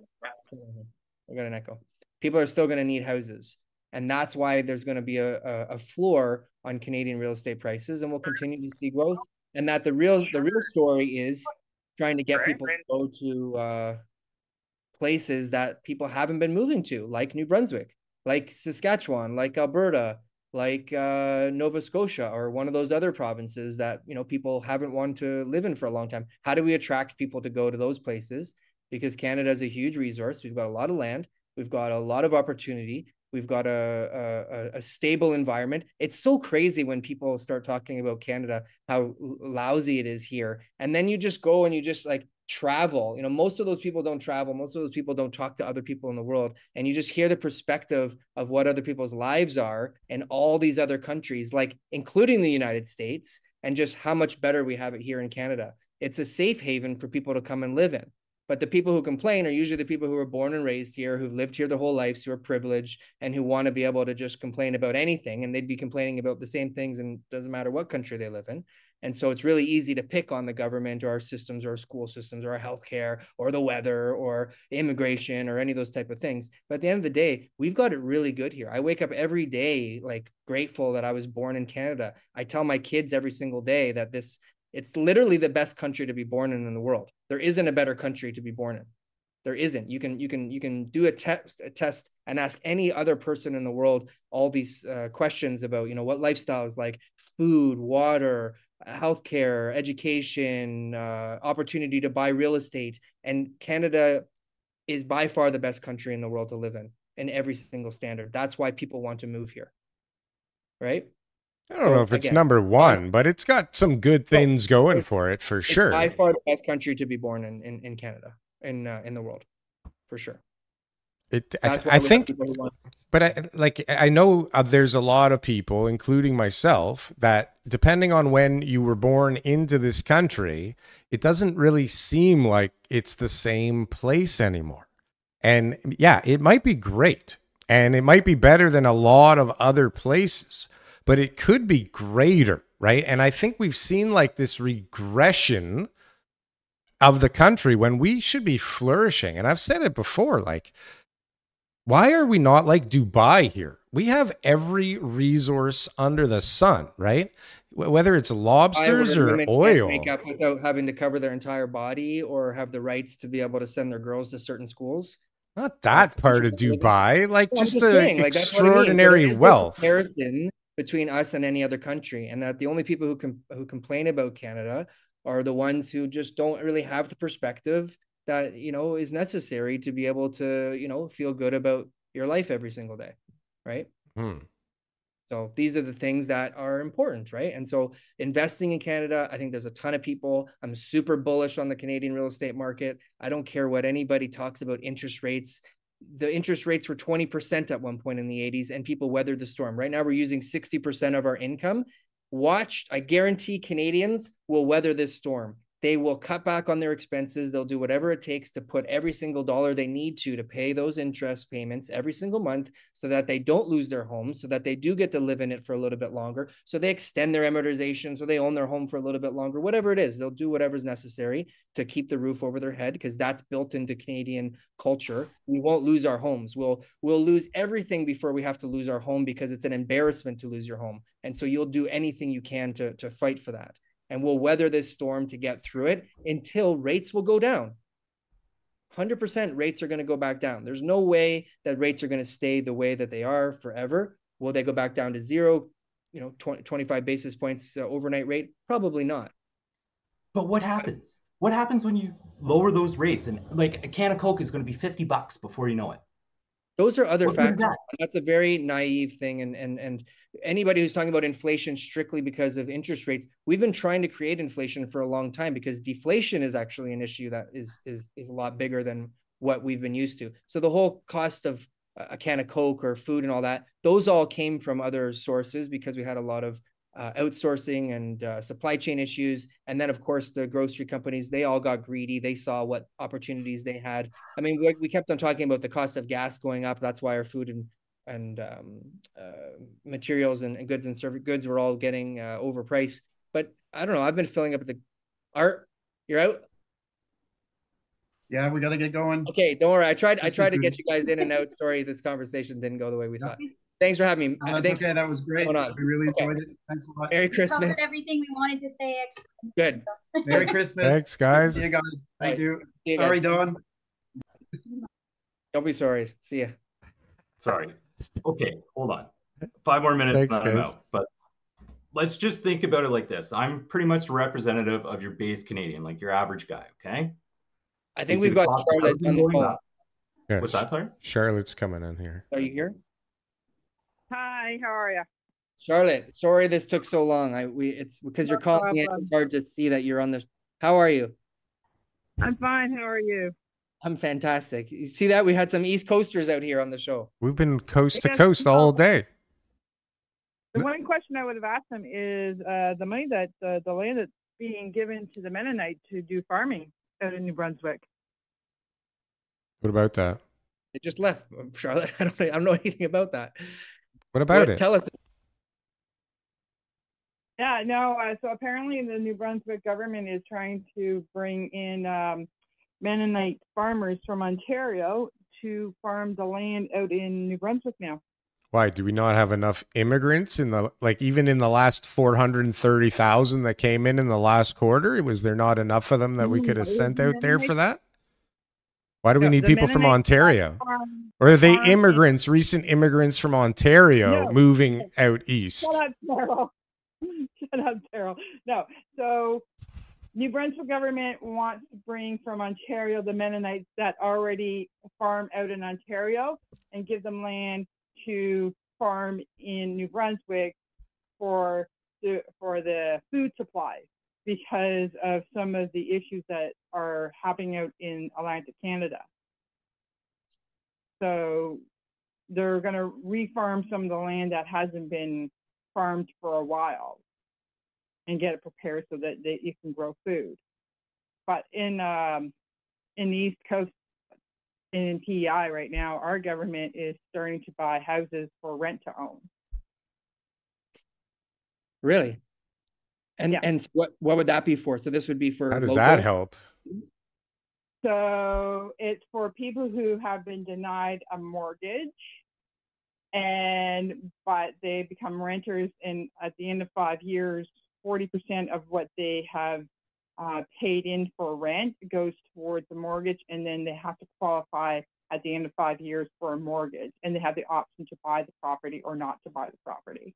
I got an echo. People are still going to need houses. And that's why there's going to be a, a, a floor on Canadian real estate prices, and we'll continue to see growth. And that the real the real story is trying to get people to go to uh, places that people haven't been moving to, like New Brunswick, like Saskatchewan, like Alberta, like uh, Nova Scotia, or one of those other provinces that, you know, people haven't wanted to live in for a long time. How do we attract people to go to those places? Because Canada is a huge resource. We've got a lot of land. We've got a lot of opportunity. We've got a, a, a stable environment. It's so crazy when people start talking about Canada, how lousy it is here. And then you just go and you just like travel. You know, most of those people don't travel. Most of those people don't talk to other people in the world. And you just hear the perspective of what other people's lives are in all these other countries, like including the United States, and just how much better we have it here in Canada. It's a safe haven for people to come and live in. But the people who complain are usually the people who were born and raised here, who've lived here their whole lives, who are privileged and who want to be able to just complain about anything. And they'd be complaining about the same things, and it doesn't matter what country they live in. And so it's really easy to pick on the government or our systems or our school systems or our healthcare or the weather or immigration or any of those type of things. But at the end of the day, we've got it really good here. I wake up every day like grateful that I was born in Canada. I tell my kids every single day that this it's literally the best country to be born in in the world. There isn't a better country to be born in. There isn't. You can you can you can do a test a test and ask any other person in the world all these uh, questions about, you know, what lifestyle is like, food, water, healthcare, education, uh, opportunity to buy real estate, and Canada is by far the best country in the world to live in in every single standard. That's why people want to move here, right? I don't So, know if it's again, number one, but it's got some good things going for it for It's sure. by far the best country to be born in in, in Canada, in uh, in the world, for sure. It, I, That's th- why I we have think, people who want- but I, like I know uh, there's a lot of people, including myself, that depending on when you were born into this country, it doesn't really seem like it's the same place anymore. And yeah, it might be great, and it might be better than a lot of other places, but it could be greater, right? And I think we've seen like this regression of the country when we should be flourishing. And I've said it before, like, why are we not like Dubai here? We have every resource under the sun, right? W- Whether it's lobsters Why would or women can't oil. make up without having to cover their entire body or have the rights to be able to send their girls to certain schools. Not That's that part of what you're Dubai, like Well, I'm just just the saying, like, that's what I mean. But extraordinary there is no wealth. comparison between us and any other country, and that the only people who com- who complain about Canada are the ones who just don't really have the perspective that, you know, is necessary to be able to, you know, feel good about your life every single day, right? Hmm. So these are the things that are important, right? And so investing in Canada, I think there's a ton of people. I'm super bullish on the Canadian real estate market. I don't care what anybody talks about interest rates. The interest rates were twenty percent at one point in the eighties, and people weathered the storm. Right now, we're using sixty percent of our income. Watch, I guarantee Canadians will weather this storm. They will cut back on their expenses. They'll do whatever it takes to put every single dollar they need to to pay those interest payments every single month so that they don't lose their home, so that they do get to live in it for a little bit longer, so they extend their amortization, so they own their home for a little bit longer, whatever it is. They'll do whatever's necessary to keep the roof over their head because that's built into Canadian culture. We won't lose our homes. We'll, we'll lose everything before we have to lose our home because it's an embarrassment to lose your home. And so you'll do anything you can to, to fight for that. And we'll weather this storm to get through it until rates will go down. one hundred percent rates are going to go back down. There's no way that rates are going to stay the way that they are forever. Will they go back down to zero, you know, twenty, twenty-five basis points uh, overnight rate? Probably not. But what happens? What happens when you lower those rates? And like a can of Coke is going to be fifty bucks before you know it. Those are other What is factors. that? That's a very naive thing. And, and, and anybody who's talking about inflation strictly because of interest rates, we've been trying to create inflation for a long time because deflation is actually an issue that is, is, is a lot bigger than what we've been used to. So the whole cost of a can of Coke or food and all that, those all came from other sources because we had a lot of uh, outsourcing and uh, supply chain issues. And then, of course, the grocery companies, they all got greedy. They saw what opportunities they had. I mean, we, we kept on talking about the cost of gas going up. That's why our food and and um, uh, materials and, and goods and service goods were all getting uh, overpriced. But I don't know. I've been filling up the Art. You're out. Yeah, we got to get going. Okay, don't worry. I tried. I Christmas tried to get news. you guys in and out. Sorry, this conversation didn't go the way we Yeah. thought. Thanks for having me. No, that's Thank okay. That was great. Hold on. We really Okay. enjoyed it. Thanks a lot. Merry We Christmas. covered everything we wanted to say. Actually, Good. Merry Christmas. Thanks, guys. See you guys. Thank Right. you. See you Sorry, guys. Don. Don't be sorry. See ya. Sorry. Okay, hold on. Five more minutes Thanks, and I'm guys. out. But let's just think about it like this. I'm pretty much representative of your base Canadian, like your average guy, okay? I think You see we've the got cost of Charlotte housing on the going phone. up. Yeah, What's that, sorry? Charlotte's coming in here. Are you here? Hi, how are you? Charlotte, sorry this took so long. I we it's because you're No calling in. problem. It's hard to see that you're on this. How are you? I'm fine. How are you? I'm fantastic. You see that? We had some East Coasters out here on the show. We've been coast to Yes, coast no. all day. The one question I would have asked them is uh, the money that uh, the land that's being given to the Mennonite to do farming out in New Brunswick. What about that? They just left, Charlotte. I don't I don't know anything about that. What about What- it? Tell us. Yeah, no. Uh, so apparently, the New Brunswick government is trying to bring in um, Mennonite farmers from Ontario to farm the land out in New Brunswick now. Why do we not have enough immigrants in the like even in the last four hundred thirty thousand that came in in the last quarter? Was there not enough of them that we Mm, could have it was sent out there for Mennonite- that? Why do we No, need the people from Mennonite Ontario? farm- Or are they farm in- immigrants, recent immigrants from Ontario No. moving out east? Shut up, Daryl. Shut up, Daryl. No. So New Brunswick government wants to bring from Ontario the Mennonites that already farm out in Ontario and give them land to farm in New Brunswick for the for the food supply because of some of the issues that are happening out in Atlantic Canada. So they're going to refarm some of the land that hasn't been farmed for a while and get it prepared so that they, you can grow food. But in um, in the East Coast, in P E I right now, our government is starting to buy houses for rent to own. Really? And Yeah. and what what would that be for? So this would be for How does local- that help? So it's for people who have been denied a mortgage and but they become renters, and at the end of five years, forty percent of what they have uh, paid in for rent goes towards the mortgage, and then they have to qualify at the end of five years for a mortgage, and they have the option to buy the property or not to buy the property.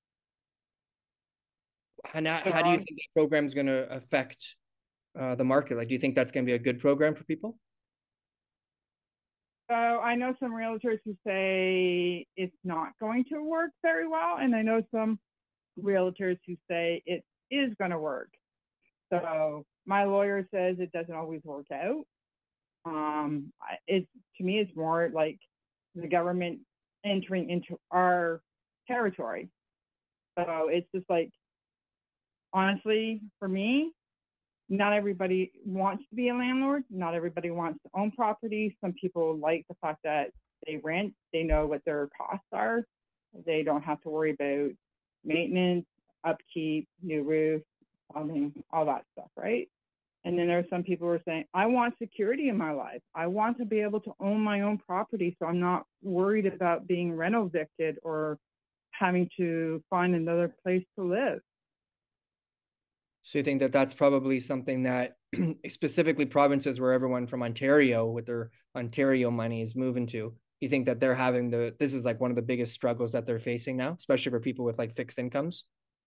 And how, how do you So- think that program is going to affect uh, the market? Like, do you think that's going to be a good program for people? So I know some realtors who say it's not going to work very well, and I know some realtors who say it is going to work. So my lawyer says it doesn't always work out. Um, it to me, it's more like the government entering into our territory. So it's just like, honestly, for me, not everybody wants to be a landlord. Not everybody wants to own property. Some people like the fact that they rent. They know what their costs are. They don't have to worry about maintenance, upkeep, new roof, plumbing, all that stuff, right? And then there are some people who are saying, I want security in my life. I want to be able to own my own property, so I'm not worried about being rent evicted or having to find another place to live. So you think that that's probably something that specifically provinces where everyone from Ontario with their Ontario money is moving to, you think that they're having the, this is like one of the biggest struggles that they're facing now, especially for people with like fixed incomes?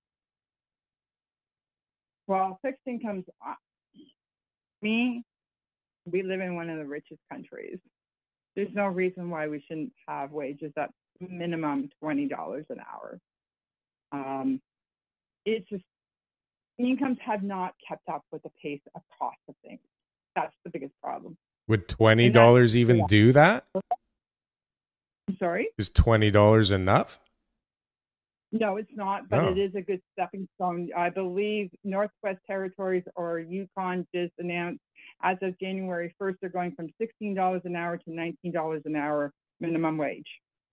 Well, fixed incomes, uh, me, we live in one of the richest countries. There's no reason why we shouldn't have wages at minimum twenty dollars an hour. Um, it's just, incomes have not kept up with the pace of cost of things. That's the biggest problem. Would twenty dollars even yeah. do that? I'm sorry? Is twenty dollars enough? No, it's not, but no. It is a good stepping stone. I believe Northwest Territories or Yukon just announced as of January first, they're going from sixteen dollars an hour to nineteen dollars an hour minimum wage.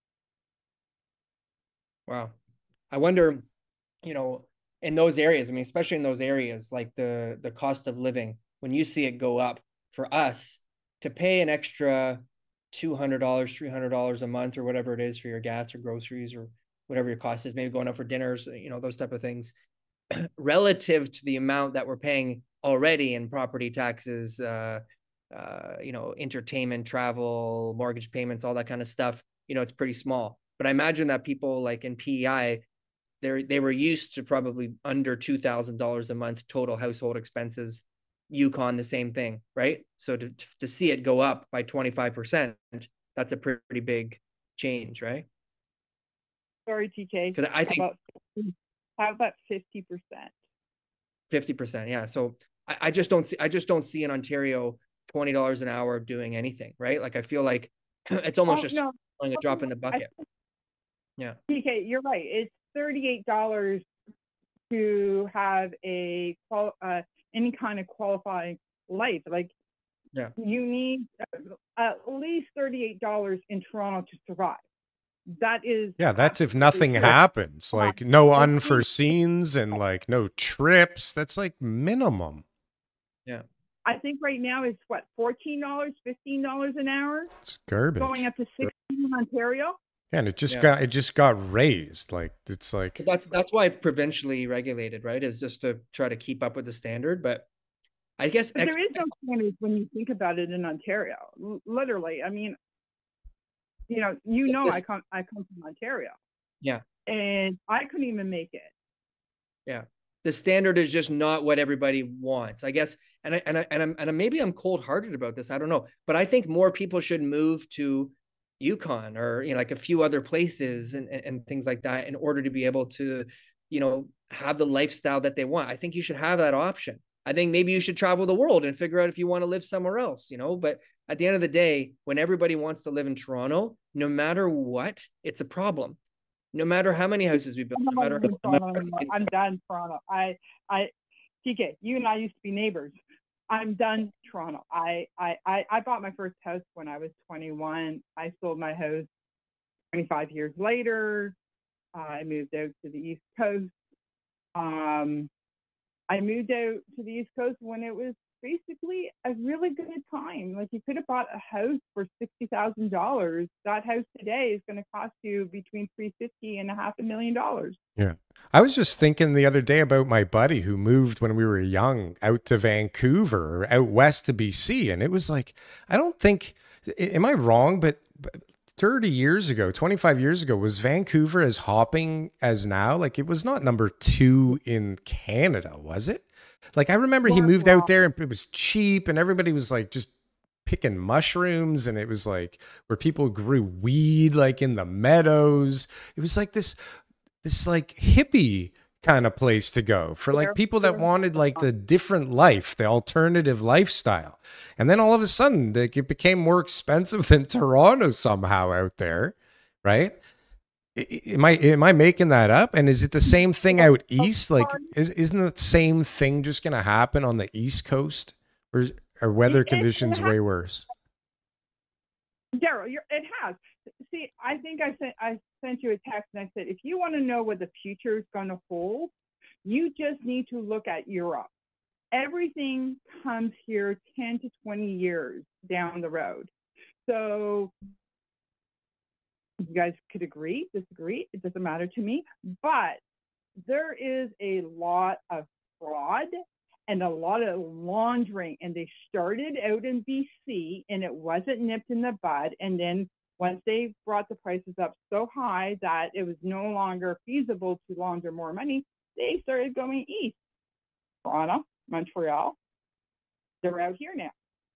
Wow. I wonder, you know, in those areas, I mean, especially in those areas, like the, the cost of living, when you see it go up for us to pay an extra two hundred dollars, three hundred dollars a month or whatever it is for your gas or groceries or whatever your cost is, maybe going out for dinners, you know, those type of things, relative to the amount that we're paying already in property taxes, uh, uh, you know, entertainment, travel, mortgage payments, all that kind of stuff, you know, it's pretty small. But I imagine that people like in P E I, they they were used to probably under two thousand dollars a month total household expenses. Yukon, the same thing, right? So to to see it go up by twenty-five percent, that's a pretty big change, right? Sorry, T K. Because I think how about, how about fifty percent? fifty percent, yeah. So I, I just don't see I just don't see in Ontario twenty dollars an hour doing anything, right? Like I feel like it's almost oh, just no. a drop in the bucket. I, yeah. T K, you're right. It's thirty-eight dollars to have a uh, any kind of qualifying life. Like, yeah, you need at least thirty-eight dollars in Toronto to survive. That is, yeah, that's if nothing true. happens, like no unforeseens and like no trips. That's like minimum. Yeah. I think right now it's what, fourteen dollars, fifteen dollars an hour? It's garbage. Going up to sixteen in Ontario. Yeah, and it just yeah. got it just got raised. Like it's like but that's that's why it's provincially regulated, right? Is just to try to keep up with the standard. But I guess but ex- there is no standard when you think about it in Ontario. L- literally, I mean, you know, you know, this, I come I come from Ontario. Yeah, and I couldn't even make it. Yeah, the standard is just not what everybody wants, I guess. And I and I and I'm and maybe I'm cold-hearted about this. I don't know, but I think more people should move to Yukon or, you know, like a few other places and, and, and things like that in order to be able to, you know, have the lifestyle that they want. I think you should have that option. I think maybe you should travel the world and figure out if you want to live somewhere else, you know, but at the end of the day, when everybody wants to live in Toronto, no matter what, it's a problem. No matter how many houses we build, no matter how, no matter how I'm done Toronto. I, I, T K, you and I used to be neighbors. I'm done Toronto. I, I, I, I bought my first house when I was twenty-one. I sold my house twenty-five years later. Uh, I moved out to the East Coast. Um, I moved out to the East Coast when it was basically a really good time. Like, you could have bought a house for sixty thousand dollars. That house today is going to cost you between three hundred fifty thousand dollars and a half a million dollars. Yeah. I was just thinking the other day about my buddy who moved when we were young out to Vancouver or out west to B C. And it was like, I don't think, am I wrong? But thirty years ago, twenty-five years ago, was Vancouver as hopping as now? Like, it was not number two in Canada, was it? Like, I remember he moved out there and it was cheap and everybody was like just picking mushrooms, and it was like where people grew weed like in the meadows. It was like this this like hippie kind of place to go for like people that wanted like the different life, the alternative lifestyle. And then all of a sudden like, it became more expensive than Toronto somehow out there, right? Am I am I making that up? And is it the same thing out east? Like, is, isn't the same thing just going to happen on the East Coast, or are weather conditions way worse? Daryl, it has. See, I think I sent I sent you a text and I said, if you want to know what the future is going to hold, you just need to look at Europe. Everything comes here ten to twenty years down the road. So you guys could agree, disagree, it doesn't matter to me, but there is a lot of fraud and a lot of laundering, and they started out in B C and it wasn't nipped in the bud, and then once they brought the prices up so high that it was no longer feasible to launder more money, they started going east. Toronto, Montreal, they're out here now.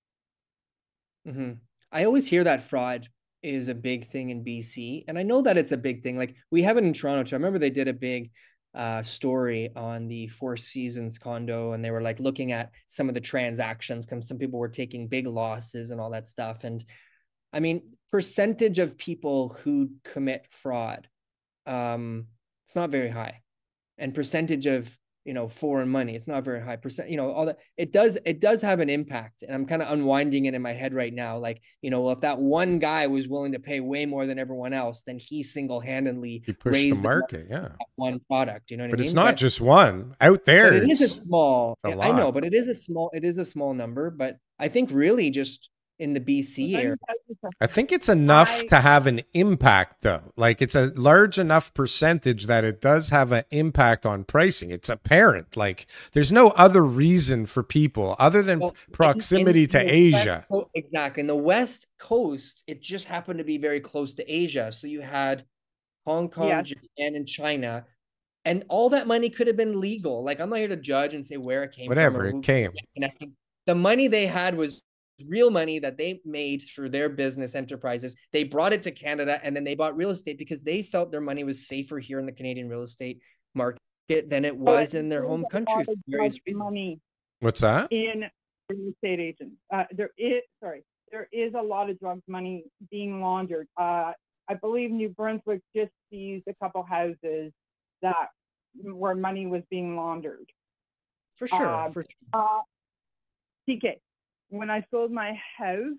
Mm-hmm. I always hear that fraud is a big thing in B C. And I know that it's a big thing. Like we have it in Toronto too. I remember they did a big uh, story on the Four Seasons condo, and they were like looking at some of the transactions. Some people were taking big losses and all that stuff. And I mean, percentage of people who commit fraud, um, it's not very high. And percentage of, you know, foreign money, it's not very high percent, you know, all that. It does, it does have an impact. And I'm kind of unwinding it in my head right now. Like, you know, well, if that one guy was willing to pay way more than everyone else, then he single-handedly he pushed raised the market, the yeah. one product, you know what but I mean? It's not but, just one out there. It is a small, a I know, but it is a small, it is a small number, but I think really just in the B C area. I think it's enough I, to have an impact, though. Like it's a large enough percentage that it does have an impact on pricing. It's apparent. Like there's no other reason for people other than well, proximity in, in, to in Asia. West, exactly. In the West Coast, it just happened to be very close to Asia. So you had Hong Kong, yes. Japan, and China. And all that money could have been legal. Like I'm not here to judge and say where it came Whatever, from. Whatever, it came. The money they had was real money that they made through their business enterprises. They brought it to Canada and then they bought real estate because they felt their money was safer here in the Canadian real estate market than it was but in their home country for various reasons. Money What's that? In real estate agents. Uh, there is, sorry, there is a lot of drugs money being laundered. Uh, I believe New Brunswick just seized a couple houses that where money was being laundered. For sure. Uh, for sure. Uh, T K. When I sold my house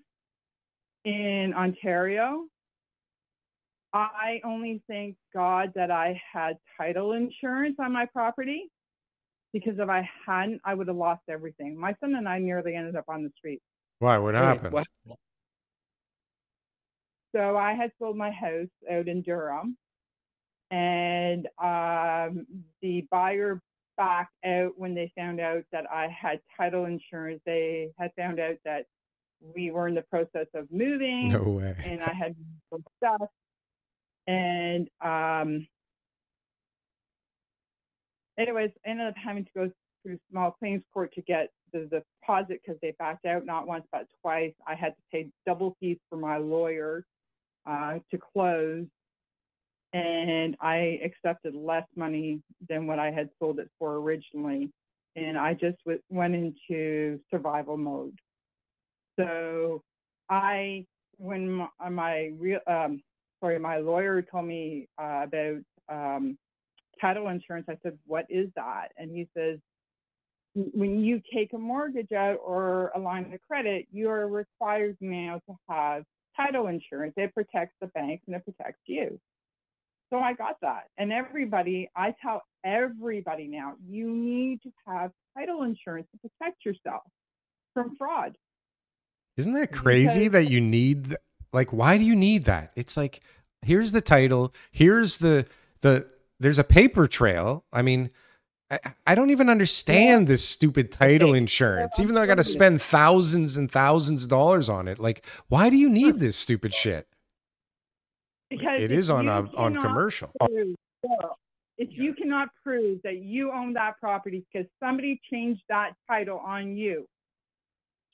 in Ontario, I only thank God that I had title insurance on my property, because if I hadn't, I would have lost everything. My son and I nearly ended up on the street. Why? What happened? What? So I had sold my house out in Durham, and um, the buyer back out when they found out that I had title insurance. They had found out that we were in the process of moving. No way. And I had some stuff. And um, anyways, I ended up having to go through small claims court to get the, the deposit because they backed out not once but twice. I had to pay double fees for my lawyer uh, to close. And I accepted less money than what I had sold it for originally. And I just w- went into survival mode. So I, when my, my real, um, sorry, my lawyer told me uh, about um, title insurance, I said, what is that? And he says, when you take a mortgage out or a line of credit, you are required now to have title insurance. It protects the bank and it protects you. So I got that. And everybody, I tell everybody now, you need to have title insurance to protect yourself from fraud. Isn't that crazy because, that you need, like, why do you need that? It's like, here's the title, here's the, the, there's a paper trail. I mean, I, I don't even understand yeah. this stupid title okay. insurance, even though I got to spend thousands and thousands of dollars on it. Like, why do you need this stupid shit? Because it is on a, on commercial. Prove, so if you cannot prove that you own that property because somebody changed that title on you,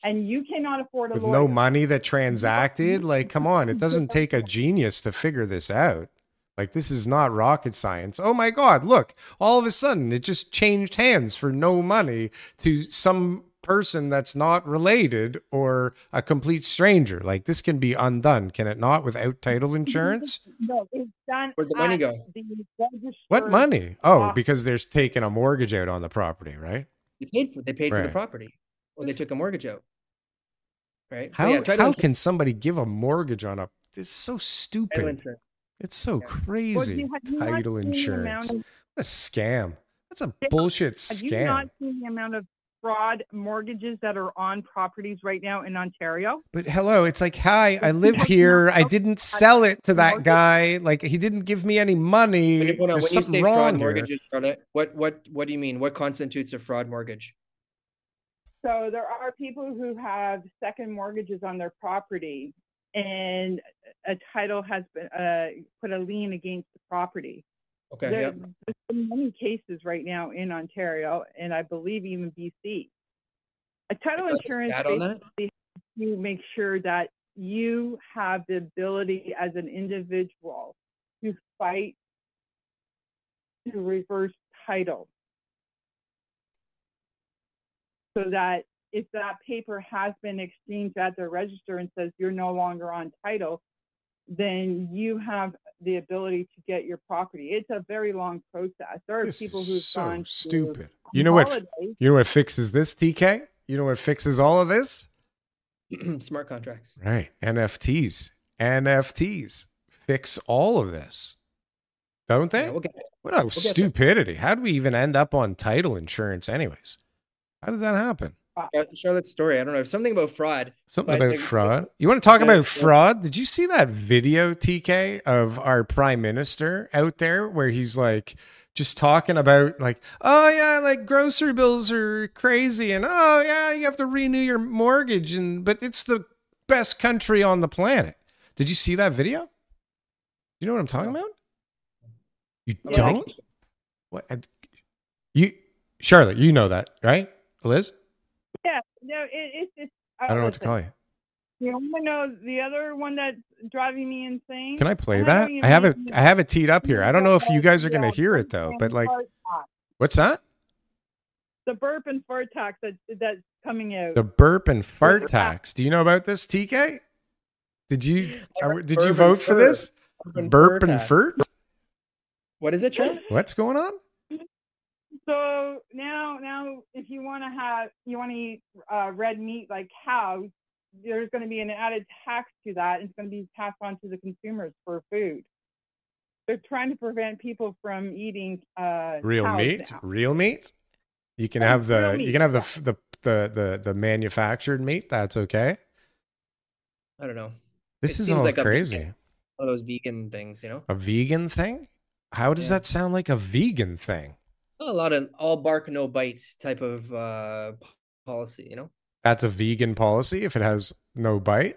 and you cannot afford a With lawyer. no money that transacted, like, come on, it doesn't take a genius to figure this out. Like, this is not rocket science. Oh my God, look, all of a sudden it just changed hands for no money to some person that's not related or a complete stranger. Like, this can be undone, can it not, without title insurance? No, it's done. Where'd the money at go? the registered What money? Oh, office. because they're taking a mortgage out on the property, right? They paid for they paid for the Right. property, or they took a mortge out. Right. How, yeah, title how insurance- can somebody give a mortgage on a... It's so title stupid. insurance. It's so Yeah. Well, crazy. you- have you not Title seen the insurance. amount of- What a scam. That's a Yeah. bullshit Have you scam. not seen the amount of fraud mortgages that are on properties right now in Ontario? But hello, it's like, hi, I live Have you here. not I looked didn't at sell it to that mortgage? guy. Like, he didn't give me any money. When you, hold on, There's when you something say fraud wrong here. mortgages, Charlotte, what what what do you mean? What constitutes a fraud mortgage? So there are people who have second mortgages on their property, and a title has been uh, put a lien against the property. Okay. There, Yep. There's been many cases right now in Ontario, and I believe even B C. A title Like a insurance stat on that? basically helps you make sure that you have the ability as an individual to fight to reverse title, so that if that paper has been exchanged at the register and says you're no longer on title, then you have the ability to get your property. It's a very long process. There are This people is who've so gone stupid. To You know what? holidays. You know what fixes this, T K? You know what fixes all of this? Smart contracts. Right. N F Ts. N F Ts fix all of this. Don't they? Yeah, we'll get What a there. stupidity. How did we even end up on title insurance anyways? How did that happen? Uh, Charlotte's story. I don't know. Something about fraud. Something But about the- fraud. You want to talk the- about the- fraud? Did you see that video, T K, of our prime minister out there where he's like just talking about like, oh yeah, like grocery bills are crazy, and oh yeah, you have to renew your mortgage, and but it's the best country on the planet. Did you see that video? You know what I'm talking No. about? You Yeah, don't? What? I- You, Charlotte, you know that, right? Liz? Yeah, no, it, it's just. I don't know what to call you. You want to know the other one that's driving me insane? Can I play And that? don't even I have it. mean- I have it teed up here. I don't know if you guys are Yeah, going to hear it though, burp but and like, fart tax. what's that? The burp and fart tax that that's coming out. The burp and fart Burp. tax. Do you know about this, T K? Did you I uh, heard did burp you and vote for fur. this? Burp and Burp fur and tax. furt? What is it, Charlotte? What's going on? So now, now, if you want to have, you want to eat uh, red meat like cows, there's going to be an added tax to that. It's going to be passed on to the consumers for food. They're trying to prevent people from eating uh, Real cows meat? now. Real meat? You can Yeah, have the real you meat, can have the f- the the the the manufactured meat. That's okay. I don't know. This It is seems all like a crazy. vegan- One of those vegan things, you know? A vegan thing? How does Yeah. that sound like a vegan thing? A lot of all bark, no bites type of uh, p- policy, you know? That's a vegan policy if it has no bite.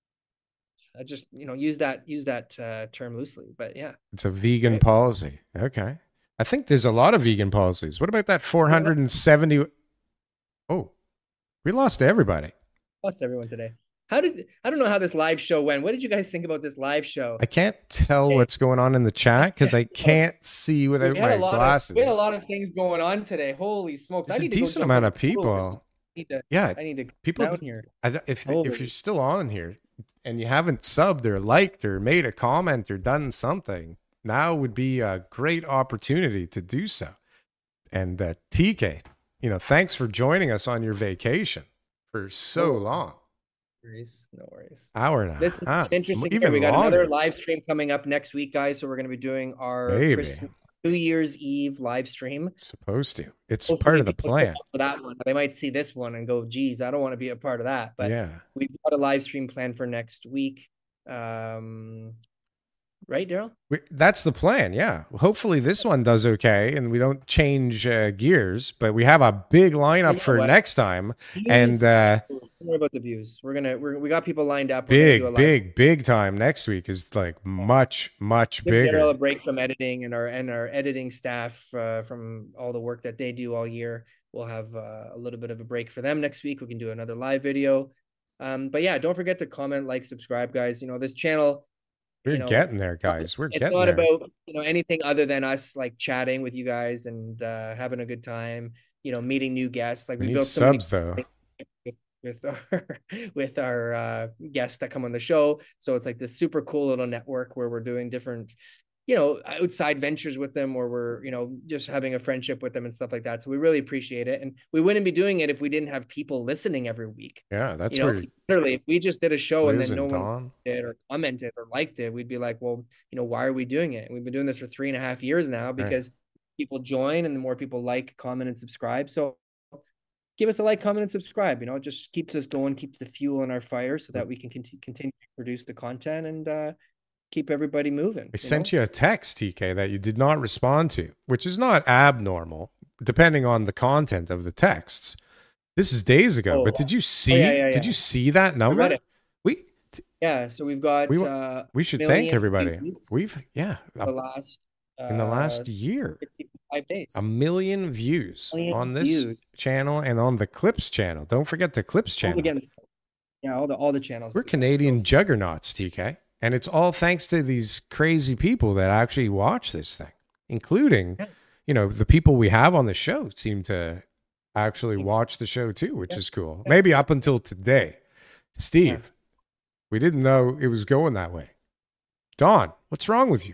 I just, you know, use that use that uh, term loosely, but yeah. It's a vegan Right. policy. Okay. I think there's a lot of vegan policies. What about that four hundred seventy? Oh, we lost everybody. Lost everyone today. How did I don't know how this live show went. What did you guys think about this live show? I can't tell Okay. what's going on in the chat because I can't see without we had my a lot glasses. of we had a lot of things going on today. Holy smokes! There's I a need to go decent jump amount on of the pool or something. people. I need to, Yeah, I need to people. down here. I, th- if if Holy. you're still on here and you haven't subbed or liked or made a comment or done something, now would be a great opportunity to do so. And uh, T K, you know, thanks for joining us on your vacation for so Oh. long. No worries, no worries. Hour and a This is half. an interesting. Even we got longer. another live stream coming up next week, guys. So we're going to be doing our Maybe. Christmas, New Year's Eve live stream. Supposed to. It's Hopefully part of the people will plan. for that one. They might see this one and go, "Geez, I don't want to be a part of that." But Yeah. we've got a live stream plan for next week. Um, right, Daryl? We, that's the plan. Yeah. Hopefully this one does okay and we don't change uh, gears, but we have a big lineup know for what? next time. Views, And uh, don't worry about the views. We're gonna we're, we got people lined up. We're gonna do a big, live- big, big time next week is like much, much Give Daryl bigger. a break from editing and our and our editing staff uh, from all the work that they do all year. We'll have uh, a little bit of a break for them next week. We can do another live video. Um, but yeah, don't forget to comment, like, subscribe, guys. You know, this channel. We're you know, getting there, guys. We're it's getting not there. about, you know, anything other than us like chatting with you guys and uh, having a good time, you know, meeting new guests. Like we we need built so many subs though. with, with our with our uh, guests that come on the show. So it's like this super cool little network where we're doing different, you know, outside ventures with them, or we're, you know, just having a friendship with them and stuff like that. So we really appreciate it. And we wouldn't be doing it if we didn't have people listening every week. Yeah, that's You know, where literally, if we just did a show and Liz then no and one Dawn. did or commented or liked it, we'd be like, well, you know, why are we doing it? And we've been doing this for three and a half years now because people join and the more people like, comment, and subscribe. So give us a like, comment, and subscribe. You know, it just keeps us going, keeps the fuel in our fire so that we can conti- continue to produce the content and uh, keep everybody moving. I sent you a text, T K, that you did not respond to, which is not abnormal, depending on the content of the texts. This is days ago, Oh. but did you see? Oh, yeah, yeah, Did yeah. you see that I read number? it. We Yeah, so we've got We- uh, we should million thank everybody. views We've yeah, in the last uh, in the last year, fifty-five days. a million views Million on this views. channel and on the Clips channel. Don't forget the Clips All channel. the getting- yeah, all the all the channels. We're do that. Canadian So- juggernauts, T K. And it's all thanks to these crazy people that actually watch this thing, including, Yeah. you know, the people we have on the show seem to actually Thank you. watch the show too, which Yeah. is cool. Yeah. Maybe up until today. Steve, Yeah. we didn't know it was going that way. Dawn, what's wrong with you?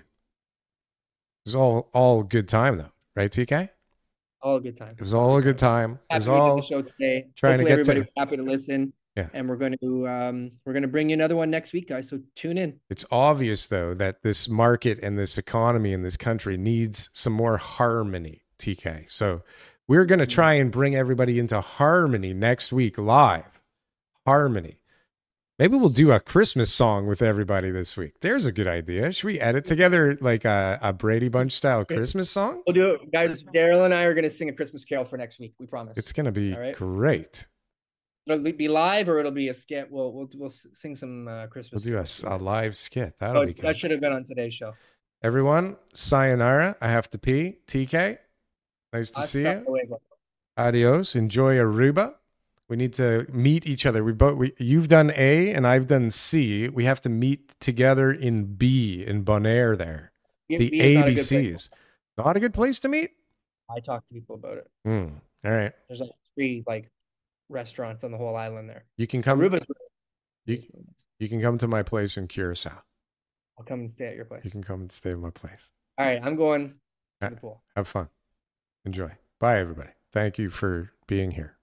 It was all all good time though, right, T K? all a good time. It was all a good time. It Happy was we did all the show today. trying to Hopefully get everybody to- was happy to listen. Yeah. And we're going to um we're going to bring you another one next week, guys. So tune in. It's obvious, though, that this market and this economy in this country needs some more harmony, T K. So we're going to try and bring everybody into harmony next week live. Harmony. Maybe we'll do a Christmas song with everybody this week. There's a good idea. Should we edit together like a, a Brady Bunch style Christmas song? We'll do it, guys. Daryl and I are going to sing a Christmas carol for next week. We promise. It's going to be All right. great. It'll be live or it'll be a skit. We'll we'll we'll sing some uh, We'll Christmas. do a, carols. a live skit. That'll Oh, be good. that should have been on today's show. Everyone, sayonara. I have to pee. T K, nice to see Hasta you. luego. Adios. Enjoy Aruba. We need to meet each other. We both. We, you've done A and I've done C. We have to meet together in B in Bonaire. There, B- the B is not a good place. A B Cs. Not a good place to meet. I talk to people about it. Hmm. All right. There's like three like restaurants on the whole island there. You can come. Aruba's. You, you can come to my place in Curacao. I'll come and stay at your place. You can come and stay at my place. All right, I'm going to Uh, the pool. Have fun. Enjoy. Bye, everybody. Thank you for being here.